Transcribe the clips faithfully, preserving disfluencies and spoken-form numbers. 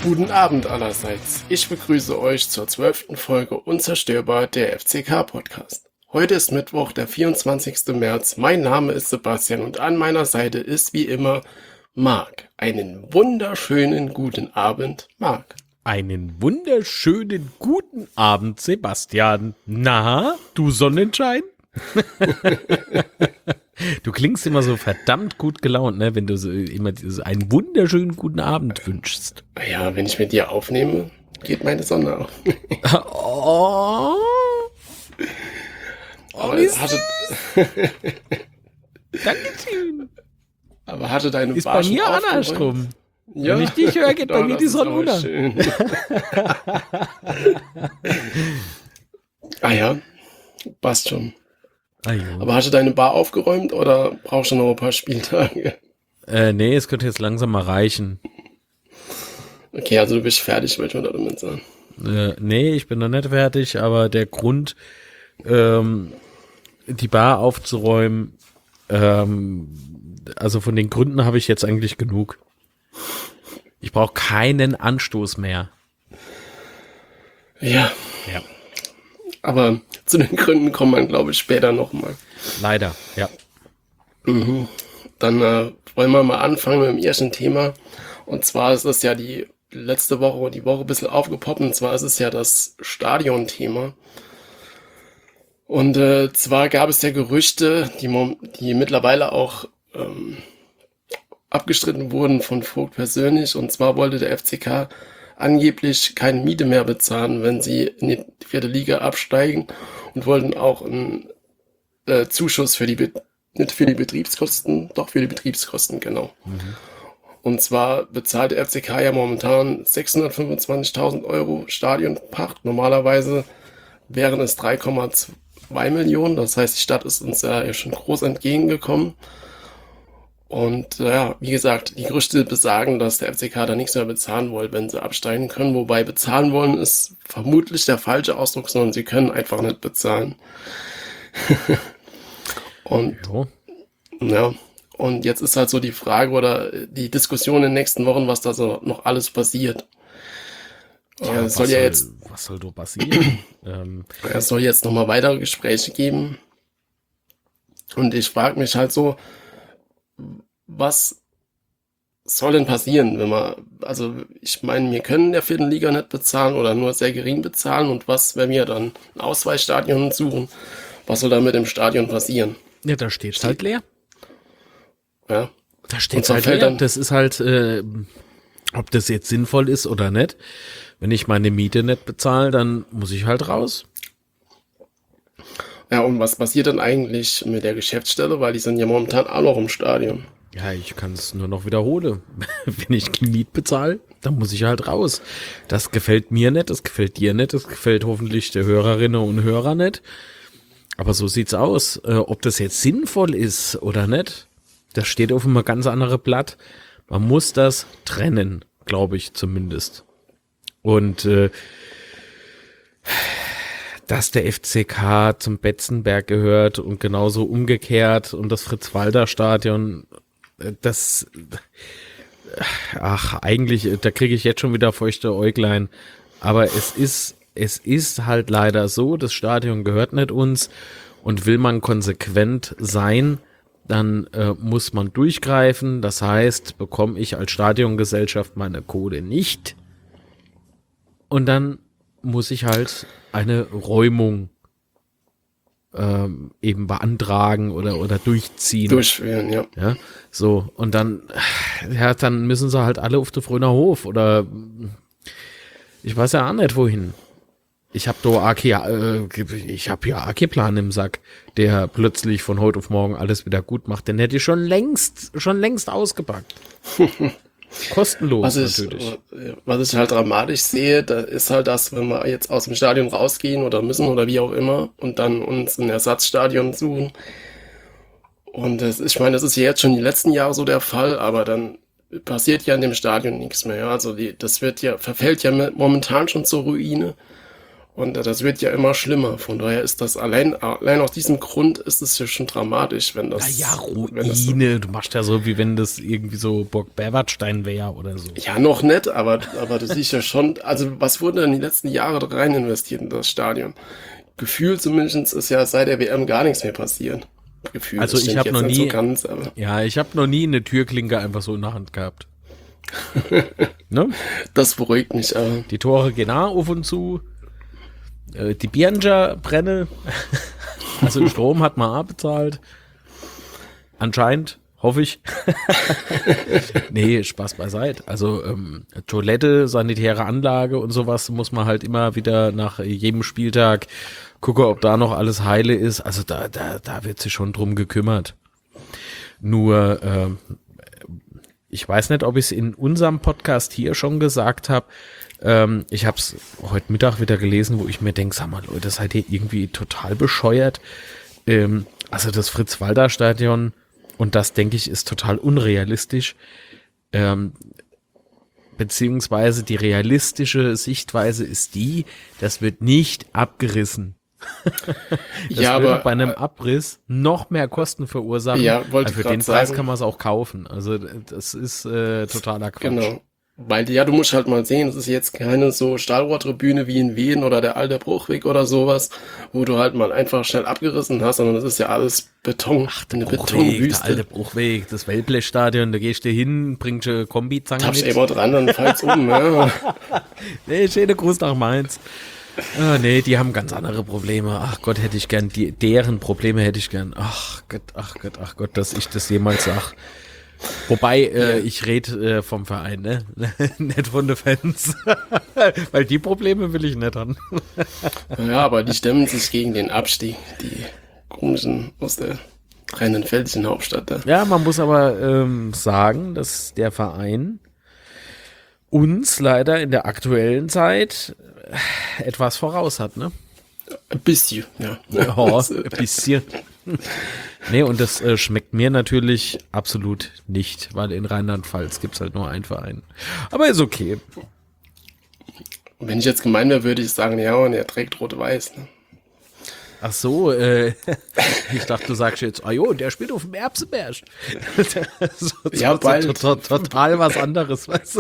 Guten Abend allerseits. Ich begrüße euch zur zwölften Folge Unzerstörbar, der F C K-Podcast. Heute ist Mittwoch, der vierundzwanzigsten März. Mein Name ist Sebastian und an meiner Seite ist wie immer Marc. Einen wunderschönen guten Abend, Marc. Einen wunderschönen guten Abend, Sebastian. Na, du Sonnenschein? Du klingst immer so verdammt gut gelaunt, ne, wenn du so immer so einen wunderschönen guten Abend wünschst. Ja, wenn ich mit dir aufnehme, geht meine Sonne auf. Oh. Aber wie hatte, Dankeschön. aber hatte deine Ist Bar bei schon mir aufgeräumt? andersrum. Ja. Wenn ich dich höre, geht bei Ja, mir das die ist Sonne aber unter. schön. Ah ja, passt schon. Ah, jo. Aber hast du deine Bar aufgeräumt oder brauchst du noch ein paar Spieltage? Äh, nee, es könnte jetzt langsam mal reichen. Okay, also du bist fertig, wollte ich mal damit sagen. Äh, nee, ich bin noch nicht fertig, aber der Grund, ähm, die Bar aufzuräumen, ähm, also von den Gründen habe ich jetzt eigentlich genug. Ich brauche keinen Anstoß mehr. Ja, Ja. aber zu den Gründen kommt man, glaube ich, später nochmal. Leider, ja. Mhm. Dann äh, wollen wir mal anfangen mit dem ersten Thema. Und zwar ist es ja die letzte Woche, die Woche ein bisschen aufgepoppt. Und zwar ist es ja das Stadion-Thema. Und äh, zwar gab es ja Gerüchte, die, mom- die mittlerweile auch ähm, abgestritten wurden von Vogt persönlich. Und zwar wollte der F C K angeblich keine Miete mehr bezahlen, wenn sie in die vierte Liga absteigen, und wollten auch einen äh, Zuschuss für die, Be- nicht für die Betriebskosten, doch für die Betriebskosten, genau. Und zwar bezahlt der F C K ja momentan sechshundertfünfundzwanzigtausend Euro Stadionpacht. Normalerweise wären es drei Komma zwei Millionen. Das heißt, die Stadt ist uns ja schon groß entgegengekommen. Und äh, ja, wie gesagt, die Gerüchte besagen, dass der F C K da nichts mehr bezahlen will, wenn sie absteigen können. Wobei bezahlen wollen ist vermutlich der falsche Ausdruck, sondern sie können einfach nicht bezahlen. Und Jo. ja, und jetzt ist halt so die Frage oder die Diskussion in den nächsten Wochen, was da so noch alles passiert. Ja, Äh, was es soll ja jetzt, was soll da passieren? ähm, es soll jetzt nochmal weitere Gespräche geben. Und ich frage mich halt so, was soll denn passieren, wenn wir, also ich meine, wir können der vierten Liga nicht bezahlen oder nur sehr gering bezahlen, und was, wenn wir dann ein Ausweichstadion suchen, was soll da mit dem Stadion passieren? ja, da steht's halt leer. Ja, Da Und steht's zwar halt fällt leer. dann- Das ist halt, äh, ob das jetzt sinnvoll ist oder nicht. Wenn ich meine Miete nicht bezahle, dann muss ich halt raus. ja, und was passiert dann eigentlich mit der Geschäftsstelle, weil die sind ja momentan auch noch im Stadion. Ja, ich kann es nur noch wiederholen. Wenn ich die Miete bezahle, dann muss ich halt raus. Das gefällt mir nicht, das gefällt dir nicht, das gefällt hoffentlich der Hörerinnen und Hörer nicht. Aber so sieht's aus. Äh, ob das jetzt sinnvoll ist oder nicht, das steht auf einem ganz anderen Blatt. Man muss das trennen, glaube ich zumindest. Und äh, dass der F C K zum Betzenberg gehört und genauso umgekehrt und das Fritz-Walter-Stadion, äh, das, äh, ach, eigentlich, äh, da kriege ich jetzt schon wieder feuchte Äuglein. Aber es ist, es ist halt leider so, das Stadion gehört nicht uns, und will man konsequent sein, dann äh, muss man durchgreifen. Das heißt, bekomme ich als Stadiongesellschaft meine Kohle nicht, und dann muss ich halt eine Räumung ähm, eben beantragen oder oder durchziehen. Durchführen, ja. Ja, so, und dann, ja, dann müssen sie halt alle auf den Fröner Hof oder ich weiß ja auch nicht wohin. Ich habe da Aki, äh, ich habe ja Aki-Plan im Sack, der plötzlich von heute auf morgen alles wieder gut macht. Den hätte ich schon längst, schon längst ausgepackt. Kostenlos Was ich, natürlich. was ich halt dramatisch sehe, da ist halt das, wenn wir jetzt aus dem Stadion rausgehen oder müssen oder wie auch immer und dann uns ein Ersatzstadion suchen. Und das, ich meine, das ist ja jetzt schon die letzten Jahre so der Fall, aber dann passiert ja in dem Stadion nichts mehr. Ja? Also die, das wird ja, verfällt ja momentan schon zur Ruine. Und das wird ja immer schlimmer. Von daher ist das allein, allein aus diesem Grund ist es ja schon dramatisch, wenn das. Ja, ja, wenn das so, Ruine, du machst ja so, wie wenn das irgendwie so Burg Berwartstein wäre oder so. ja, noch nicht, aber, aber du siehst ja schon, also was wurde denn die letzten Jahre da rein investiert in das Stadion? Gefühlt zumindest ist ja seit der W M gar nichts mehr passiert. Gefühlt. Also ich habe noch nie, so ganz, aber ja, ich habe noch nie eine Türklinke einfach so in der Hand gehabt. Ne? Das beruhigt mich, aber. Die Tore gehen auch auf und zu. Die Bianja brenne. Also den Strom hat man auch bezahlt. Anscheinend, hoffe ich. Nee, Spaß beiseite. Also ähm, Toilette, sanitäre Anlage und sowas muss man halt immer wieder nach jedem Spieltag gucken, ob da noch alles heile ist. Also da, da, da wird sich schon drum gekümmert. Nur, ähm, ich weiß nicht, ob ich es in unserem Podcast hier schon gesagt habe. Ähm, ich habe es heute Mittag wieder gelesen, wo ich mir denke, sag mal Leute, seid ihr irgendwie total bescheuert. Ähm, also das Fritz-Walter-Stadion, und das denke ich ist total unrealistisch, ähm, beziehungsweise die realistische Sichtweise ist die, das wird nicht abgerissen. Das ja, würde aber bei einem Abriss noch mehr Kosten verursachen. Ja, wollte also für grad den Preis sagen. kann man es auch kaufen. Also das ist äh, totaler Quatsch. Genau. Weil, ja, du musst halt mal sehen, es ist jetzt keine so Stahlrohrtribüne wie in Wien oder der alte Bruchweg oder sowas, wo du halt mal einfach schnell abgerissen hast, sondern es ist ja alles Beton, Ach, eine Bruchweg, Betonwüste. der alte Bruchweg, das Wellblechstadion, da gehst du hin, bringst du Kombizange Tappst mit. immer dran, dann fällt's um, ja. Nee, schöne Gruß nach Mainz. Ah, nee, die haben ganz andere Probleme. Ach Gott, hätte ich gern, die, deren Probleme hätte ich gern. Ach Gott, ach Gott, ach Gott, dass ich das jemals sag. Wobei, äh, ich rede äh, vom Verein, ne? Nicht von den Fans. Weil die Probleme will ich nicht haben. Ja, aber die stemmen sich gegen den Abstieg, die komischen aus der rheinland-pfälzischen Hauptstadt da. Ja, man muss aber ähm, sagen, dass der Verein uns leider in der aktuellen Zeit etwas voraus hat, ne? Ein bisschen, ja. Ja, ein bisschen. Nee, und das äh, schmeckt mir natürlich absolut nicht, weil in Rheinland-Pfalz gibt's halt nur einen Verein. Aber ist okay. Wenn ich jetzt gemein wäre, würde ich sagen, ja, und er trägt rot-weiß, ne? Ach so, äh, ich dachte, du sagst jetzt, ah jo, der spielt auf dem Erbsenberg. so, Ja, so, bald. so, to, to, total was anderes, weißt du?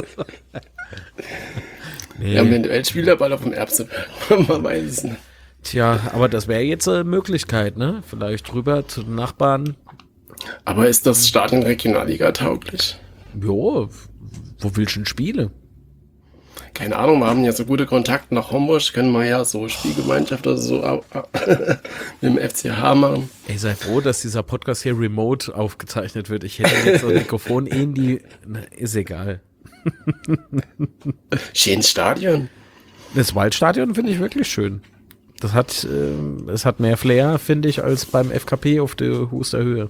Nee. Ja, eventuell spielt er bald auf dem Erbsenberg. Man weiß es nicht. Tja, aber das wäre jetzt eine Möglichkeit, ne? Vielleicht rüber zu den Nachbarn. Aber ist das Stadion Regionalliga tauglich? Jo, wo willst du denn spielen? Keine Ahnung, wir haben ja so gute Kontakte nach Homburg, können wir ja so Spielgemeinschaft oder so äh, mit dem F C H machen. Ey, sei froh, dass dieser Podcast hier remote aufgezeichnet wird. Ich hätte jetzt so ein Mikrofon in die... Na, ist egal. Schönes Stadion. Das Waldstadion finde ich wirklich schön. Das hat, äh, es hat mehr Flair, finde ich, als beim F K P auf der Huster Höhe.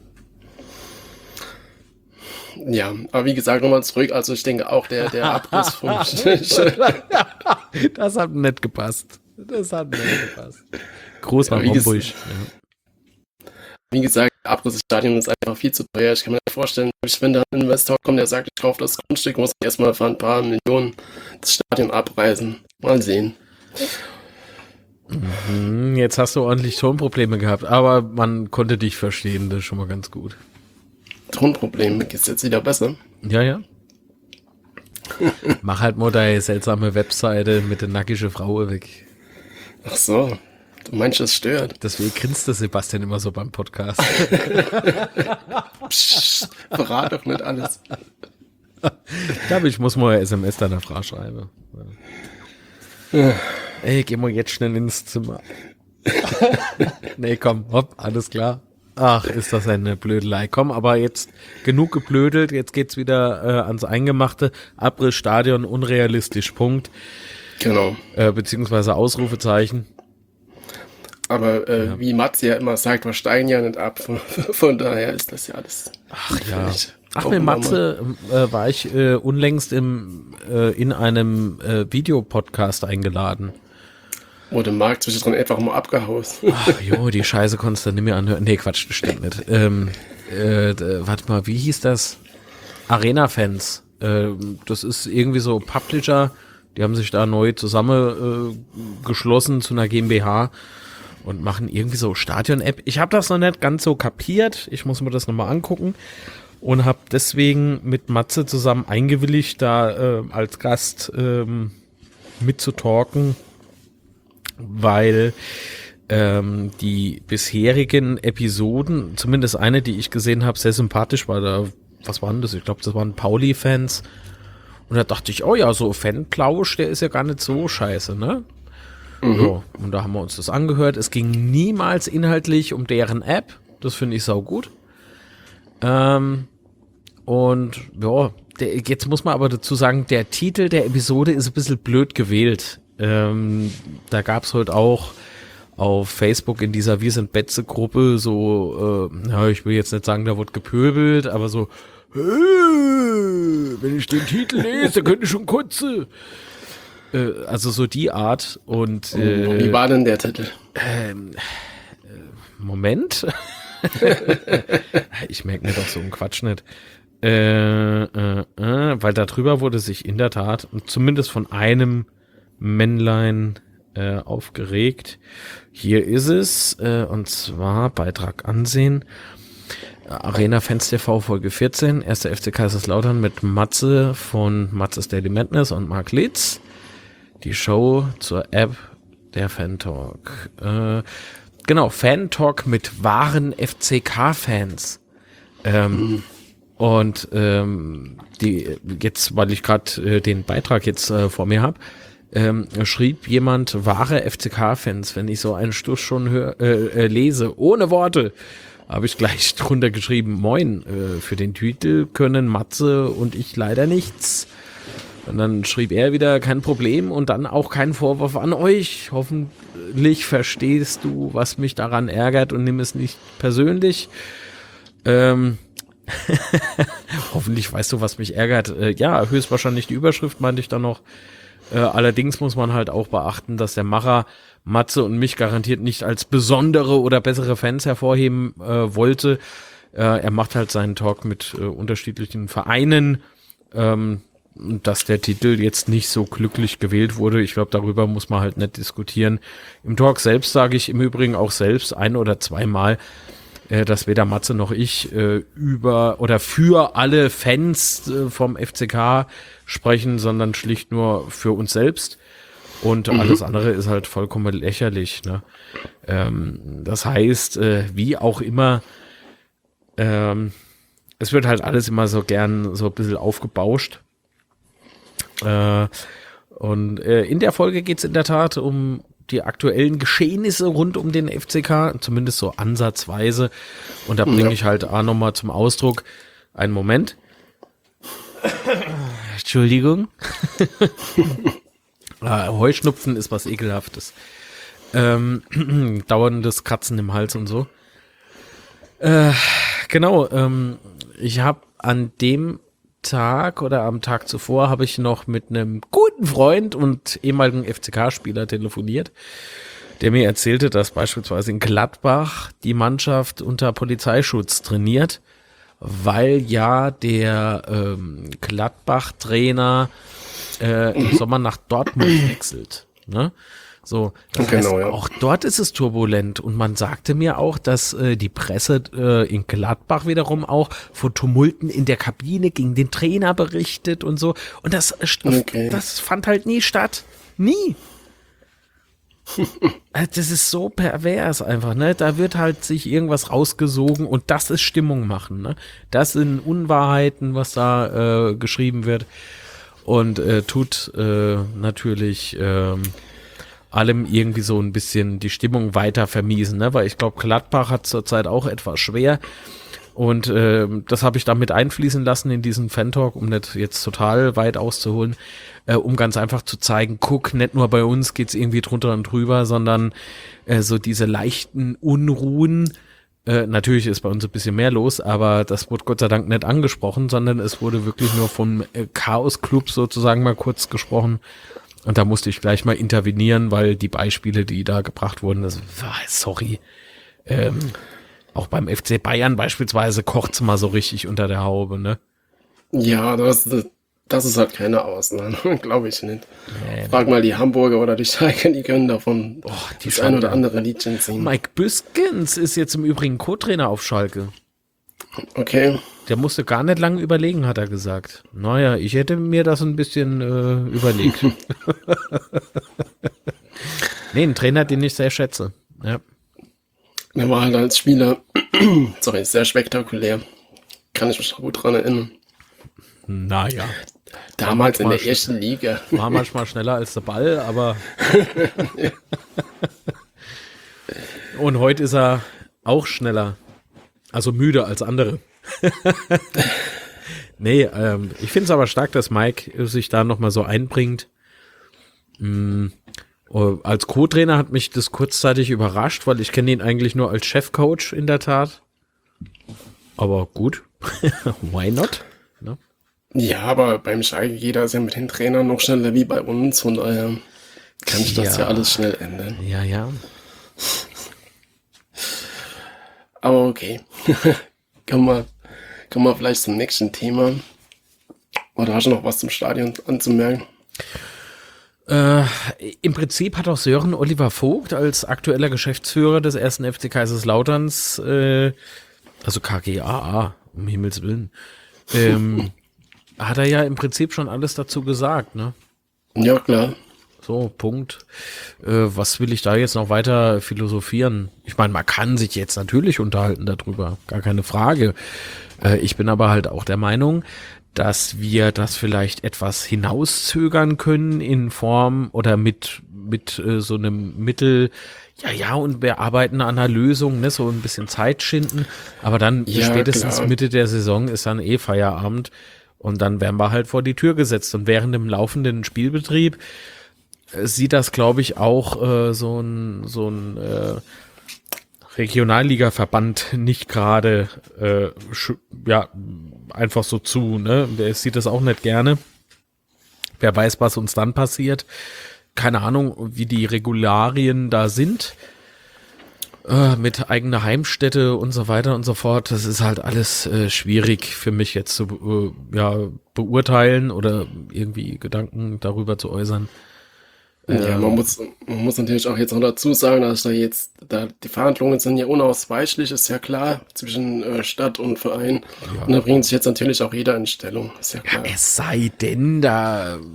Ja, aber wie gesagt, nochmal zurück. Also ich denke auch, der, der Abriss vom... Das hat nicht gepasst. Das hat nicht gepasst. Groß nach Ja, wie Homburg. ges- Ja. Wie gesagt, der Abriss des Stadions ist einfach viel zu teuer. Ich kann mir nicht vorstellen, wenn da ein Investor kommt, der sagt, ich kaufe das Grundstück, muss ich erstmal für ein paar Millionen das Stadion abreißen. Mal sehen. Hm, Jetzt hast du ordentlich Tonprobleme gehabt, aber man konnte dich verstehen, das ist schon mal ganz gut. Tonproblem, geht's jetzt wieder besser? Ja, ja. Mach halt mal deine seltsame Webseite mit der nackige Frau weg. Ach so, du meinst, das stört. Deswegen grinst der Sebastian immer so beim Podcast. Psst, verrat doch nicht alles. Ich glaube, ich muss mal eine S M S deiner Frau schreiben. Ja. Ey, geh mal jetzt schnell ins Zimmer. Nee, komm, hopp, alles klar. Ach, ist das eine Blödelei. Komm, aber jetzt genug geblödelt, jetzt geht's wieder äh, ans Eingemachte. Abriss, Stadion, unrealistisch, Punkt. Genau. Äh, beziehungsweise Ausrufezeichen. Aber äh, Ja. wie Mats ja immer sagt, wir steigen ja nicht ab. Von, von daher ist das ja alles. Ach ja. Ich- Ach, gucken mit wir mal. Matze äh, war ich äh, unlängst im, äh, in einem äh, Videopodcast eingeladen. Wo der Markt zwischendrin einfach mal abgehaust. Ach jo, die Scheiße konntest du nicht mehr anhören. Nee, Quatsch, das stimmt nicht. Ähm, äh, d- warte mal, wie hieß das? Arena-Fans. Ähm, das ist irgendwie so Publisher, Die haben sich da neu zusammengeschlossen äh, geschlossen zu einer GmbH und machen irgendwie so Stadion-App. Ich habe das noch nicht ganz so kapiert. Ich muss mir das nochmal angucken und habe deswegen mit Matze zusammen eingewilligt, da äh, als Gast ähm, mitzutalken, weil ähm, die bisherigen Episoden, zumindest eine, die ich gesehen habe, sehr sympathisch war. Da, was waren das? Ich glaube, das waren Pauli-Fans. Und da dachte ich, oh ja, so Fanplausch, der ist ja gar nicht so scheiße, ne? Mhm. So, und da haben wir uns das angehört. Es ging niemals inhaltlich um deren App. Das finde ich saugut. Ähm, und ja, der, jetzt muss man aber dazu sagen, der Titel der Episode ist ein bisschen blöd gewählt. Ähm, da gab es heute auch auf Facebook in dieser Wir sind Betze-Gruppe so, äh, ja, ich will jetzt nicht sagen, da wurde gepöbelt, aber so, äh, wenn ich den Titel lese, könnte ich schon kotze. Äh, also so die Art. Und äh, wie war denn der Titel? Ähm, äh, Moment. Ich merke mir doch so einen Quatsch nicht. Äh, äh, äh, weil darüber wurde sich in der Tat, zumindest von einem Männlein äh, aufgeregt. Hier ist es, äh, und zwar Beitrag ansehen. Arena Fans T V Folge vierzehn, erster F C Kaiserslautern mit Matze von Matze's Daily Madness und Marc Litz. Die Show zur App der Fan-Talk. Äh, genau, Fan-Talk mit wahren F C K-Fans. Ähm, mhm. Und ähm, die jetzt, weil ich gerade äh, den Beitrag jetzt äh, vor mir habe, ähm, schrieb jemand, wahre F C K-Fans, wenn ich so einen Stuss schon hör, äh, äh, lese, ohne Worte, habe ich gleich drunter geschrieben, moin, äh, für den Titel können Matze und ich leider nichts. Und dann schrieb er wieder, kein Problem und dann auch kein Vorwurf an euch. Hoffentlich verstehst du, was mich daran ärgert und nimm es nicht persönlich. Ähm, hoffentlich weißt du, was mich ärgert. Äh, ja, höchstwahrscheinlich die Überschrift meinte ich dann noch. Äh, allerdings muss man halt auch beachten, dass der Macher Matze und mich garantiert nicht als besondere oder bessere Fans hervorheben äh, wollte. Äh, er macht halt seinen Talk mit äh, unterschiedlichen Vereinen. Ähm, dass der Titel jetzt nicht so glücklich gewählt wurde. Ich glaube, darüber muss man halt nicht diskutieren. Im Talk selbst sage ich im Übrigen auch selbst ein oder zweimal, äh, dass weder Matze noch ich äh, über oder für alle Fans äh, vom F C K sprechen, sondern schlicht nur für uns selbst. Und mhm. alles andere ist halt vollkommen lächerlich. Ne? Ähm, das heißt, äh, wie auch immer, ähm, es wird halt alles immer so gern so ein bisschen aufgebauscht. Äh, und äh, in der Folge geht es in der Tat um die aktuellen Geschehnisse rund um den F C K, zumindest so ansatzweise. Und da bringe ja. ich halt auch nochmal zum Ausdruck, einen Moment. Entschuldigung. ah, Heuschnupfen ist was Ekelhaftes. Ähm, dauerndes Kratzen im Hals und so. Äh, genau, ähm, ich habe an dem Tag oder am Tag zuvor habe ich noch mit einem guten Freund und ehemaligen F C K-Spieler telefoniert, der mir erzählte, dass beispielsweise in Gladbach die Mannschaft unter Polizeischutz trainiert, weil ja der ähm, Gladbach-Trainer äh, im Sommer nach Dortmund wechselt. Ne? So, das genau, heißt, ja. auch dort ist es turbulent und man sagte mir auch, dass äh, die Presse äh, in Gladbach wiederum auch von Tumulten in der Kabine gegen den Trainer berichtet und so und das, äh, okay. das fand halt nie statt. Nie. Das ist so pervers einfach, ne? Da wird halt sich irgendwas rausgesogen und das ist Stimmung machen, ne? Das sind Unwahrheiten, was da äh, geschrieben wird und äh, tut äh, natürlich ähm, allem irgendwie so ein bisschen die Stimmung weiter vermiesen, ne? Weil ich glaube, Gladbach hat zurzeit auch etwas schwer und äh, das habe ich damit einfließen lassen in diesen Fan-Talk, um nicht jetzt total weit auszuholen, äh, um ganz einfach zu zeigen, guck, nicht nur bei uns geht's irgendwie drunter und drüber, sondern äh, so diese leichten Unruhen, äh, natürlich ist bei uns ein bisschen mehr los, aber das wurde Gott sei Dank nicht angesprochen, sondern es wurde wirklich nur vom äh, Chaos-Club sozusagen mal kurz gesprochen. Und da musste ich gleich mal intervenieren, weil die Beispiele, die da gebracht wurden, das war, sorry, ähm, auch beim F C Bayern beispielsweise kocht's mal so richtig unter der Haube, ne? Ja, das, Das ist halt keine Ausnahme, glaube ich nicht. Nee, Frag mal die Hamburger oder die Schalke, die können davon oh, die das ein oder andere Liedchen singen. Mike Büskens ist jetzt im Übrigen Co-Trainer auf Schalke. Okay. Der musste gar nicht lange überlegen, hat er gesagt. Naja, ich hätte mir das ein bisschen äh, überlegt. Nee, ein Trainer, den ich sehr schätze. Ja. Der war halt als Spieler, sorry, sehr spektakulär. Kann ich mich noch gut dran erinnern. Naja. Damals in der schnell- ersten Liga. War manchmal schneller als der Ball, aber. Und heute ist er auch schneller. Also müde als andere. Nee, ähm, ich finde es aber stark, dass Mike sich da nochmal so einbringt. Mm, äh, als Co-Trainer hat mich das kurzzeitig überrascht, weil ich kenne ihn eigentlich nur als Chefcoach in der Tat. Aber gut, why not? Ne? Ja, aber beim Schalke, jeder ist ja mit den Trainern noch schneller wie bei uns. Von daher kann ich das ja, Ja. alles schnell ändern. Ja, ja. Aber okay. Kommen wir, kommen wir vielleicht zum nächsten Thema. Oder hast du noch was zum Stadion anzumerken? Äh, im Prinzip hat auch Sören Oliver Vogt als aktueller Geschäftsführer des ersten F C Kaiserslauterns, äh, also K G A A, um Himmels Willen, ähm, hat er ja im Prinzip schon alles dazu gesagt, ne? Ja, klar. So, Punkt. Äh, was will ich da jetzt noch weiter philosophieren? Ich meine, man kann sich jetzt natürlich unterhalten darüber, gar keine Frage. Äh, ich bin aber halt auch der Meinung, dass wir das vielleicht etwas hinauszögern können in Form oder mit mit äh, so einem Mittel, ja, ja, und wir arbeiten an einer Lösung, ne, so ein bisschen Zeit schinden, aber dann Ja, spätestens klar. Mitte der Saison ist dann eh Feierabend und dann werden wir halt vor die Tür gesetzt und während dem laufenden Spielbetrieb äh, sieht das, glaube ich, auch äh, so ein so ein äh, Regionalliga-Verband nicht gerade äh, sch- ja einfach so zu, ne? Der sieht das auch nicht gerne. Wer weiß, was uns dann passiert. Keine Ahnung, wie die Regularien da sind. Äh, mit eigener Heimstätte und so weiter und so fort. Das ist halt alles äh, schwierig für mich jetzt zu äh, ja, beurteilen oder irgendwie Gedanken darüber zu äußern. Ja, man muss, man muss natürlich auch jetzt noch dazu sagen, dass da jetzt, da die Verhandlungen sind ja unausweichlich, ist ja klar, zwischen äh, Stadt und Verein. Und da bringt sich jetzt natürlich auch jeder in Stellung, ist ja klar. Es sei denn, da äh,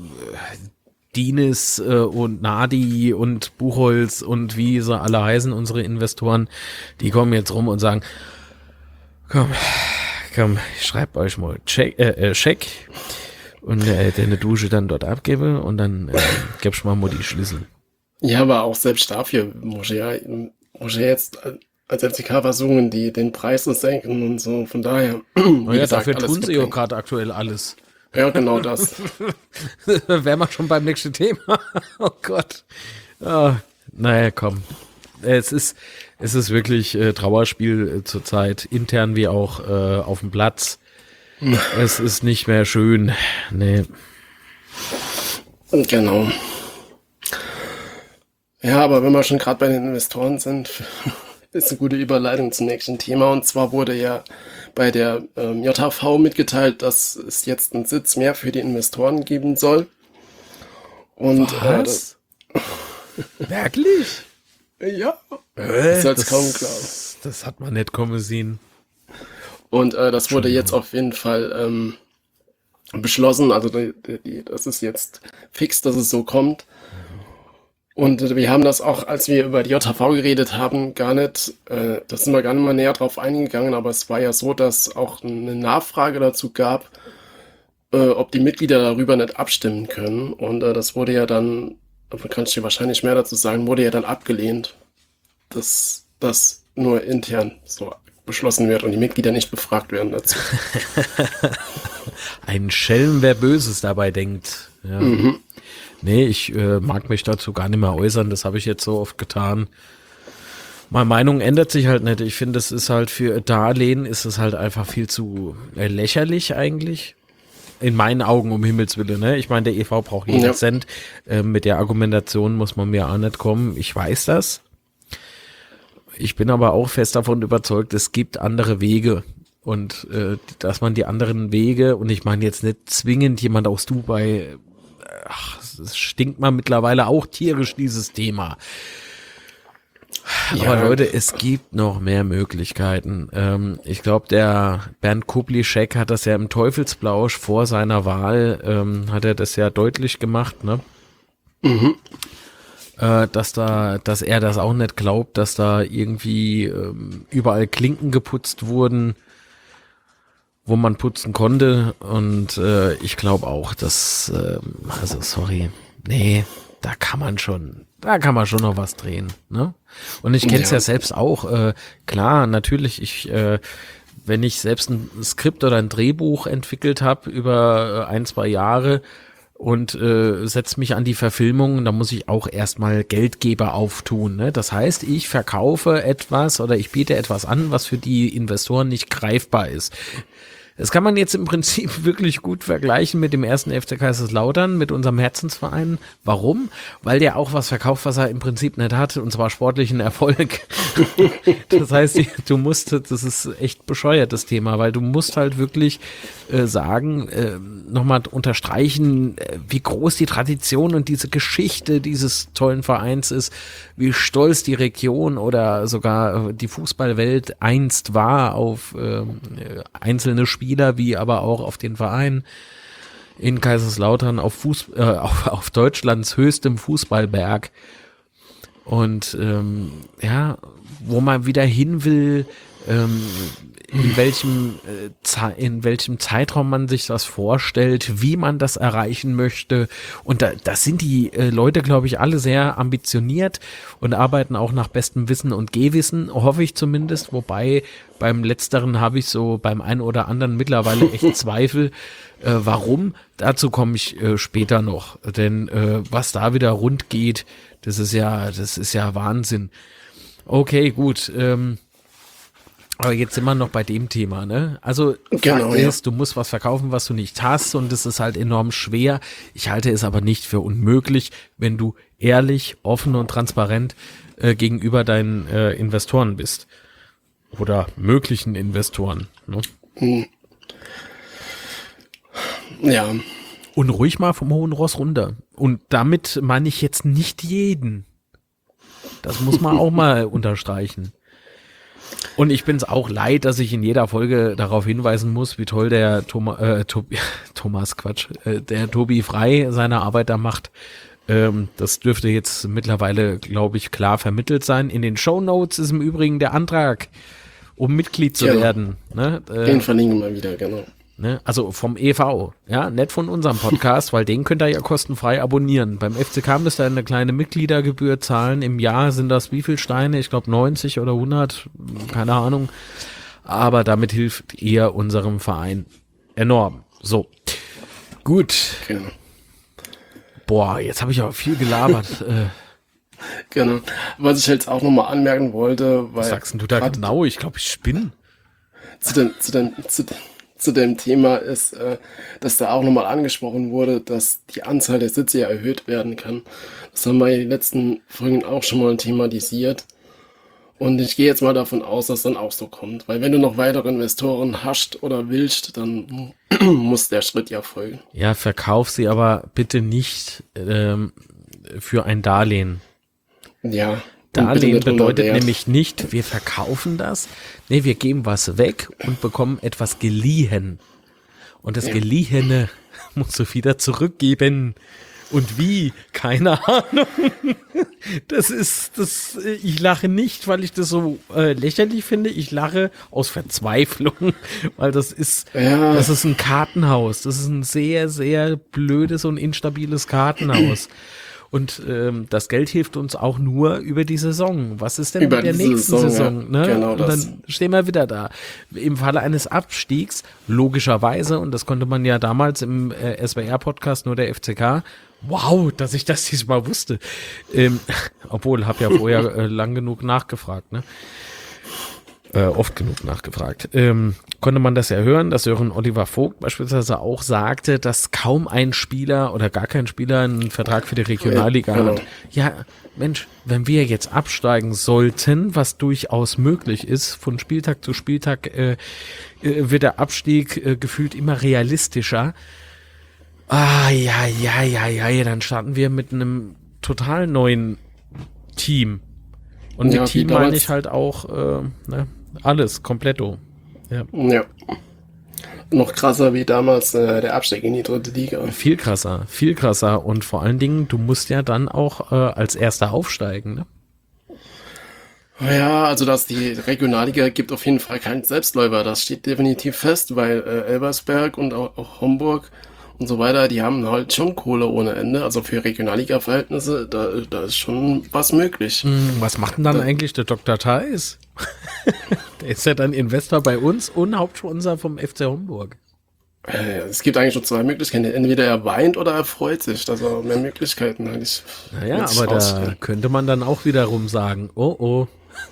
Dines äh, und Nadi und Buchholz und wie sie alle heißen, unsere Investoren, die kommen jetzt rum und sagen, komm, komm, ich schreib euch mal Check, äh, äh, Scheck und äh, der eine Dusche dann dort abgebe und dann äh, gibst mal mal die Schlüssel. Ja, aber auch selbst dafür muss ich ja, muss ich ja jetzt als F C K versuchen, die, den Preis zu senken und so, von daher. Oh ja, dafür tun sie ja gerade aktuell alles. Ja, genau das. Wären wir schon beim nächsten Thema. Oh Gott. Ah, naja, komm. Es ist, es ist wirklich äh, Trauerspiel äh, zurzeit, intern wie auch äh, auf dem Platz. Es ist nicht mehr schön. Nee. Genau. Ja, aber wenn wir schon gerade bei den Investoren sind, ist eine gute Überleitung zum nächsten Thema. Und zwar wurde ja bei der ähm, J H V mitgeteilt, dass es jetzt einen Sitz mehr für die Investoren geben soll. Und äh, das, Wirklich? ja, Äh, ist jetzt kaum klar. Das hat man nicht kommen sehen. Und äh, das wurde jetzt auf jeden Fall ähm, beschlossen. Also die, die, das ist jetzt fix, dass es so kommt. Und äh, wir haben das auch, als wir über die J H V geredet haben, gar nicht, äh, da sind wir gar nicht mal näher drauf eingegangen, aber es war ja so, dass auch eine Nachfrage dazu gab, äh, ob die Mitglieder darüber nicht abstimmen können. Und äh, das wurde ja dann, da kann ich dir wahrscheinlich mehr dazu sagen, wurde ja dann abgelehnt, dass das nur intern so beschlossen wird und die Mitglieder nicht befragt werden dazu. Ein Schelm, wer Böses dabei denkt. Ja. Mhm. Nee, ich äh, mag mich dazu gar nicht mehr äußern. Das habe ich jetzt so oft getan. Meine Meinung ändert sich halt nicht. Ich finde, es ist halt für Darlehen ist es halt einfach viel zu äh, lächerlich eigentlich. In meinen Augen, um Himmels Willen. Ne? Ich meine, der E V braucht jeden Ja. Cent. Äh, mit der Argumentation muss man mir auch nicht kommen. Ich weiß das. Ich bin aber auch fest davon überzeugt, es gibt andere Wege. Und äh, dass man die anderen Wege, und ich meine jetzt nicht zwingend jemand aus Dubai, ach, es stinkt mal mittlerweile auch tierisch, dieses Thema. Ja. Aber Leute, es gibt noch mehr Möglichkeiten. Ähm, ich glaube, der Bernd Kublischek hat das ja im Teufelsblausch vor seiner Wahl, ähm, hat er das ja deutlich gemacht, ne? Mhm. Äh, dass da, dass er das auch nicht glaubt, dass da irgendwie ähm, überall Klinken geputzt wurden, wo man putzen konnte. Und äh, ich glaube auch, dass, äh, also sorry, nee, da kann man schon, da kann man schon noch was drehen, ne? Und ich kenne es ja. ja selbst auch. Äh, klar, natürlich, ich, äh, wenn ich selbst ein Skript oder ein Drehbuch entwickelt habe über äh, ein, zwei Jahre und äh, setze mich an die Verfilmung, da muss ich auch erstmal Geldgeber auftun, ne? Das heißt, ich verkaufe etwas oder ich biete etwas an, was für die Investoren nicht greifbar ist. Das kann man jetzt im Prinzip wirklich gut vergleichen mit dem ersten F C Kaiserslautern, mit unserem Herzensverein. Warum? Weil der auch was verkauft, was er im Prinzip nicht hat, und zwar sportlichen Erfolg. Das heißt, du musst, das ist echt bescheuert, das Thema, weil du musst halt wirklich äh, sagen, äh, nochmal unterstreichen, äh, wie groß die Tradition und diese Geschichte dieses tollen Vereins ist, wie stolz die Region oder sogar äh, die Fußballwelt einst war auf äh, einzelne Spieler, wie aber auch auf den Verein in Kaiserslautern auf, Fuß, äh, auf, auf Deutschlands höchstem Fußballberg. Und ähm, ja, wo man wieder hin will, ähm, in welchem äh, Ze- in welchem Zeitraum man sich das vorstellt, wie man das erreichen möchte. Und da, das sind die äh, Leute, glaube ich, alle sehr ambitioniert und arbeiten auch nach bestem Wissen und Gehwissen, hoffe ich zumindest. Wobei beim Letzteren habe ich so beim einen oder anderen mittlerweile echt Zweifel. Äh, warum? Dazu komme ich äh, später noch. Denn äh, was da wieder rund geht, das ist ja, das ist ja Wahnsinn. Okay, gut. Ähm, aber jetzt sind wir noch bei dem Thema, ne? Also Genau, Fakt ja. ist, du musst was verkaufen, was du nicht hast, und das ist halt enorm schwer. Ich halte es aber nicht für unmöglich, wenn du ehrlich, offen und transparent äh, gegenüber deinen äh, Investoren bist. Oder möglichen Investoren, ne? Ja. Und ruhig mal vom hohen Ross runter. Und damit meine ich jetzt nicht jeden. Das muss man auch mal unterstreichen. Und ich bin es auch leid, dass ich in jeder Folge darauf hinweisen muss, wie toll der Thoma, äh, Tobi, Thomas Quatsch, äh, der Tobi Frei seine Arbeit da macht. Ähm, das dürfte jetzt mittlerweile, glaube ich, klar vermittelt sein. In den Shownotes ist im Übrigen der Antrag, um Mitglied zu Genau. werden. Ne? Äh, Den verlinken wir wieder, genau. Ne? Also vom E V, ja, nicht von unserem Podcast, weil den könnt ihr ja kostenfrei abonnieren. Beim F C K müsst ihr eine kleine Mitgliedergebühr zahlen. Im Jahr sind das wie viel Steine? Ich glaube neunzig oder hundert, keine Ahnung. Aber damit hilft ihr unserem Verein enorm. So, gut. Genau. Boah, jetzt habe ich aber viel gelabert. äh, Genau. Was ich jetzt auch nochmal anmerken wollte, weil was sagst denn du da grad genau? Ich glaube, ich spinne. zu dem, zu dem, zu, zu dem Thema ist, äh, dass da auch nochmal angesprochen wurde, dass die Anzahl der Sitze ja erhöht werden kann. Das haben wir in den letzten Folgen auch schon mal thematisiert. Und ich gehe jetzt mal davon aus, dass dann auch so kommt. Weil wenn du noch weitere Investoren hast oder willst, dann muss der Schritt ja folgen. Ja, verkauf sie aber bitte nicht ähm, für ein Darlehen. Ja. und bitte Darlehen nicht unter bedeutet Wert. nämlich nicht, wir verkaufen das. Nee, wir geben was weg und bekommen etwas geliehen. Und das Ja. Geliehene musst du wieder zurückgeben. Und wie? Keine Ahnung. Das ist, das, ich lache nicht, weil ich das so äh, lächerlich finde. Ich lache aus Verzweiflung, weil das ist, Ja. das ist ein Kartenhaus. Das ist ein sehr, sehr blödes und instabiles Kartenhaus. Und ähm, das Geld hilft uns auch nur über die Saison. Was ist denn Über mit der diese nächsten Saison, Saison? ja. Ne? Genau und das. dann stehen wir wieder da. Im Falle eines Abstiegs, logischerweise, und das konnte man ja damals im äh, S W R-Podcast, nur der F C K, wow, dass ich das diesmal wusste. Ähm, obwohl, habe ja vorher äh, lang genug nachgefragt. Ne? Äh, oft genug nachgefragt. Ähm, konnte man das ja hören, dass Sören Oliver Vogt beispielsweise auch sagte, dass kaum ein Spieler oder gar kein Spieler einen Vertrag für die Regionalliga Ja, genau. hat. Ja, Mensch, wenn wir jetzt absteigen sollten, was durchaus möglich ist, von Spieltag zu Spieltag äh, äh, wird der Abstieg äh, gefühlt immer realistischer. Ah, ja, ja, ja, ja, dann starten wir mit einem total neuen Team. Und mit Ja, wie Team meine damals- ich halt auch äh, ne, alles, kompletto. Ja. Ja. Noch krasser wie damals äh, der Abstieg in die dritte Liga. Viel krasser, viel krasser. Und vor allen Dingen, du musst ja dann auch äh, als Erster aufsteigen. Ne? Ja, also dass die Regionalliga gibt auf jeden Fall keinen Selbstläufer. Das steht definitiv fest, weil äh, Elversberg und auch, auch Homburg und so weiter, die haben halt schon Kohle ohne Ende. Also für Regionalliga-Verhältnisse, da, da ist schon was möglich. Hm, was macht denn dann Da- eigentlich der Doktor Theis? Der ist ja dann Investor bei uns und Hauptsponsor vom F C Homburg. Äh, es gibt eigentlich nur zwei Möglichkeiten. Entweder er weint oder er freut sich. Also mehr Möglichkeiten eigentlich. Naja, wird's aber da ausfallen. könnte man dann auch wiederum sagen, oh oh,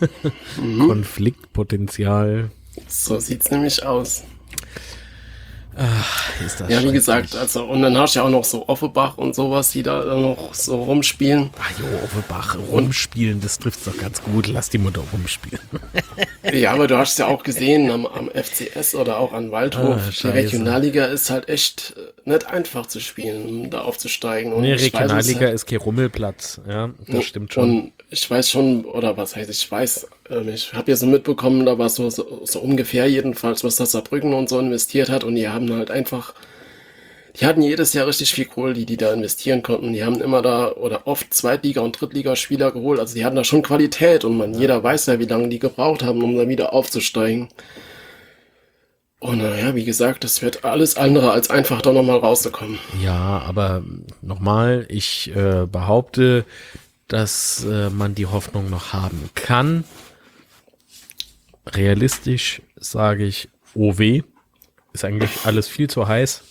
Konfliktpotenzial. So sieht's nämlich aus. Ist das Ja, wie schrecklich. gesagt, also und dann hast du ja auch noch so Offenbach und sowas, die da noch so rumspielen. Ah, jo, Offenbach, rumspielen, das trifft's doch ganz gut. Lass die Mutter rumspielen. Ja, aber du hast ja auch gesehen am, am F C S oder auch an Waldhof, Ah, die scheiße. Regionalliga ist halt echt äh, nicht einfach zu spielen, um da aufzusteigen. Und Nee, ich weiß es Regionalliga halt- ist kein Rummelplatz. Ja, das stimmt schon. Und ich weiß schon, oder was heißt, ich weiß, ähm, ich habe ja so mitbekommen, da war so, so, so ungefähr jedenfalls, was das Saarbrücken und so investiert hat und die haben halt einfach, die hatten jedes Jahr richtig viel Kohle, die die da investieren konnten. Die haben immer da oder oft Zweitliga- und Drittligaspieler geholt, also die hatten da schon Qualität und man, jeder weiß ja, wie lange die gebraucht haben, um da wieder aufzusteigen. Und naja, wie gesagt, das wird alles andere als einfach, da nochmal rauszukommen. Ja, aber nochmal, ich äh, behaupte, dass äh, man die Hoffnung noch haben kann. Realistisch sage ich, oh weh, ist eigentlich alles viel zu heiß.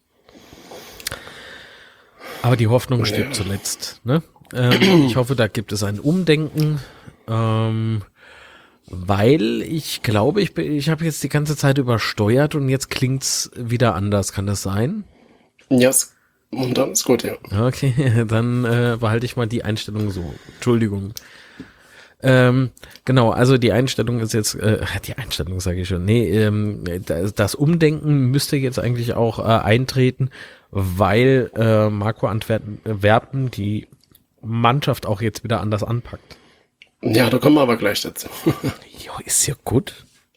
Aber die Hoffnung stirbt zuletzt. Ne? Ähm, ich hoffe, da gibt es ein Umdenken, ähm, weil ich glaube, ich, bin- ich habe jetzt die ganze Zeit übersteuert und jetzt klingt's wieder anders. Kann das sein? Ja, yes. Und dann ist gut, ja. Okay, dann äh, behalte ich mal die Einstellung so. Entschuldigung. Ähm, genau, also die Einstellung ist jetzt, äh, die Einstellung sage ich schon, nee, ähm, das, das Umdenken müsste jetzt eigentlich auch äh, eintreten, weil äh, Marco Antwerpen die Mannschaft auch jetzt wieder anders anpackt. Ja, da kommen wir aber gleich dazu. Jo, ist ja gut.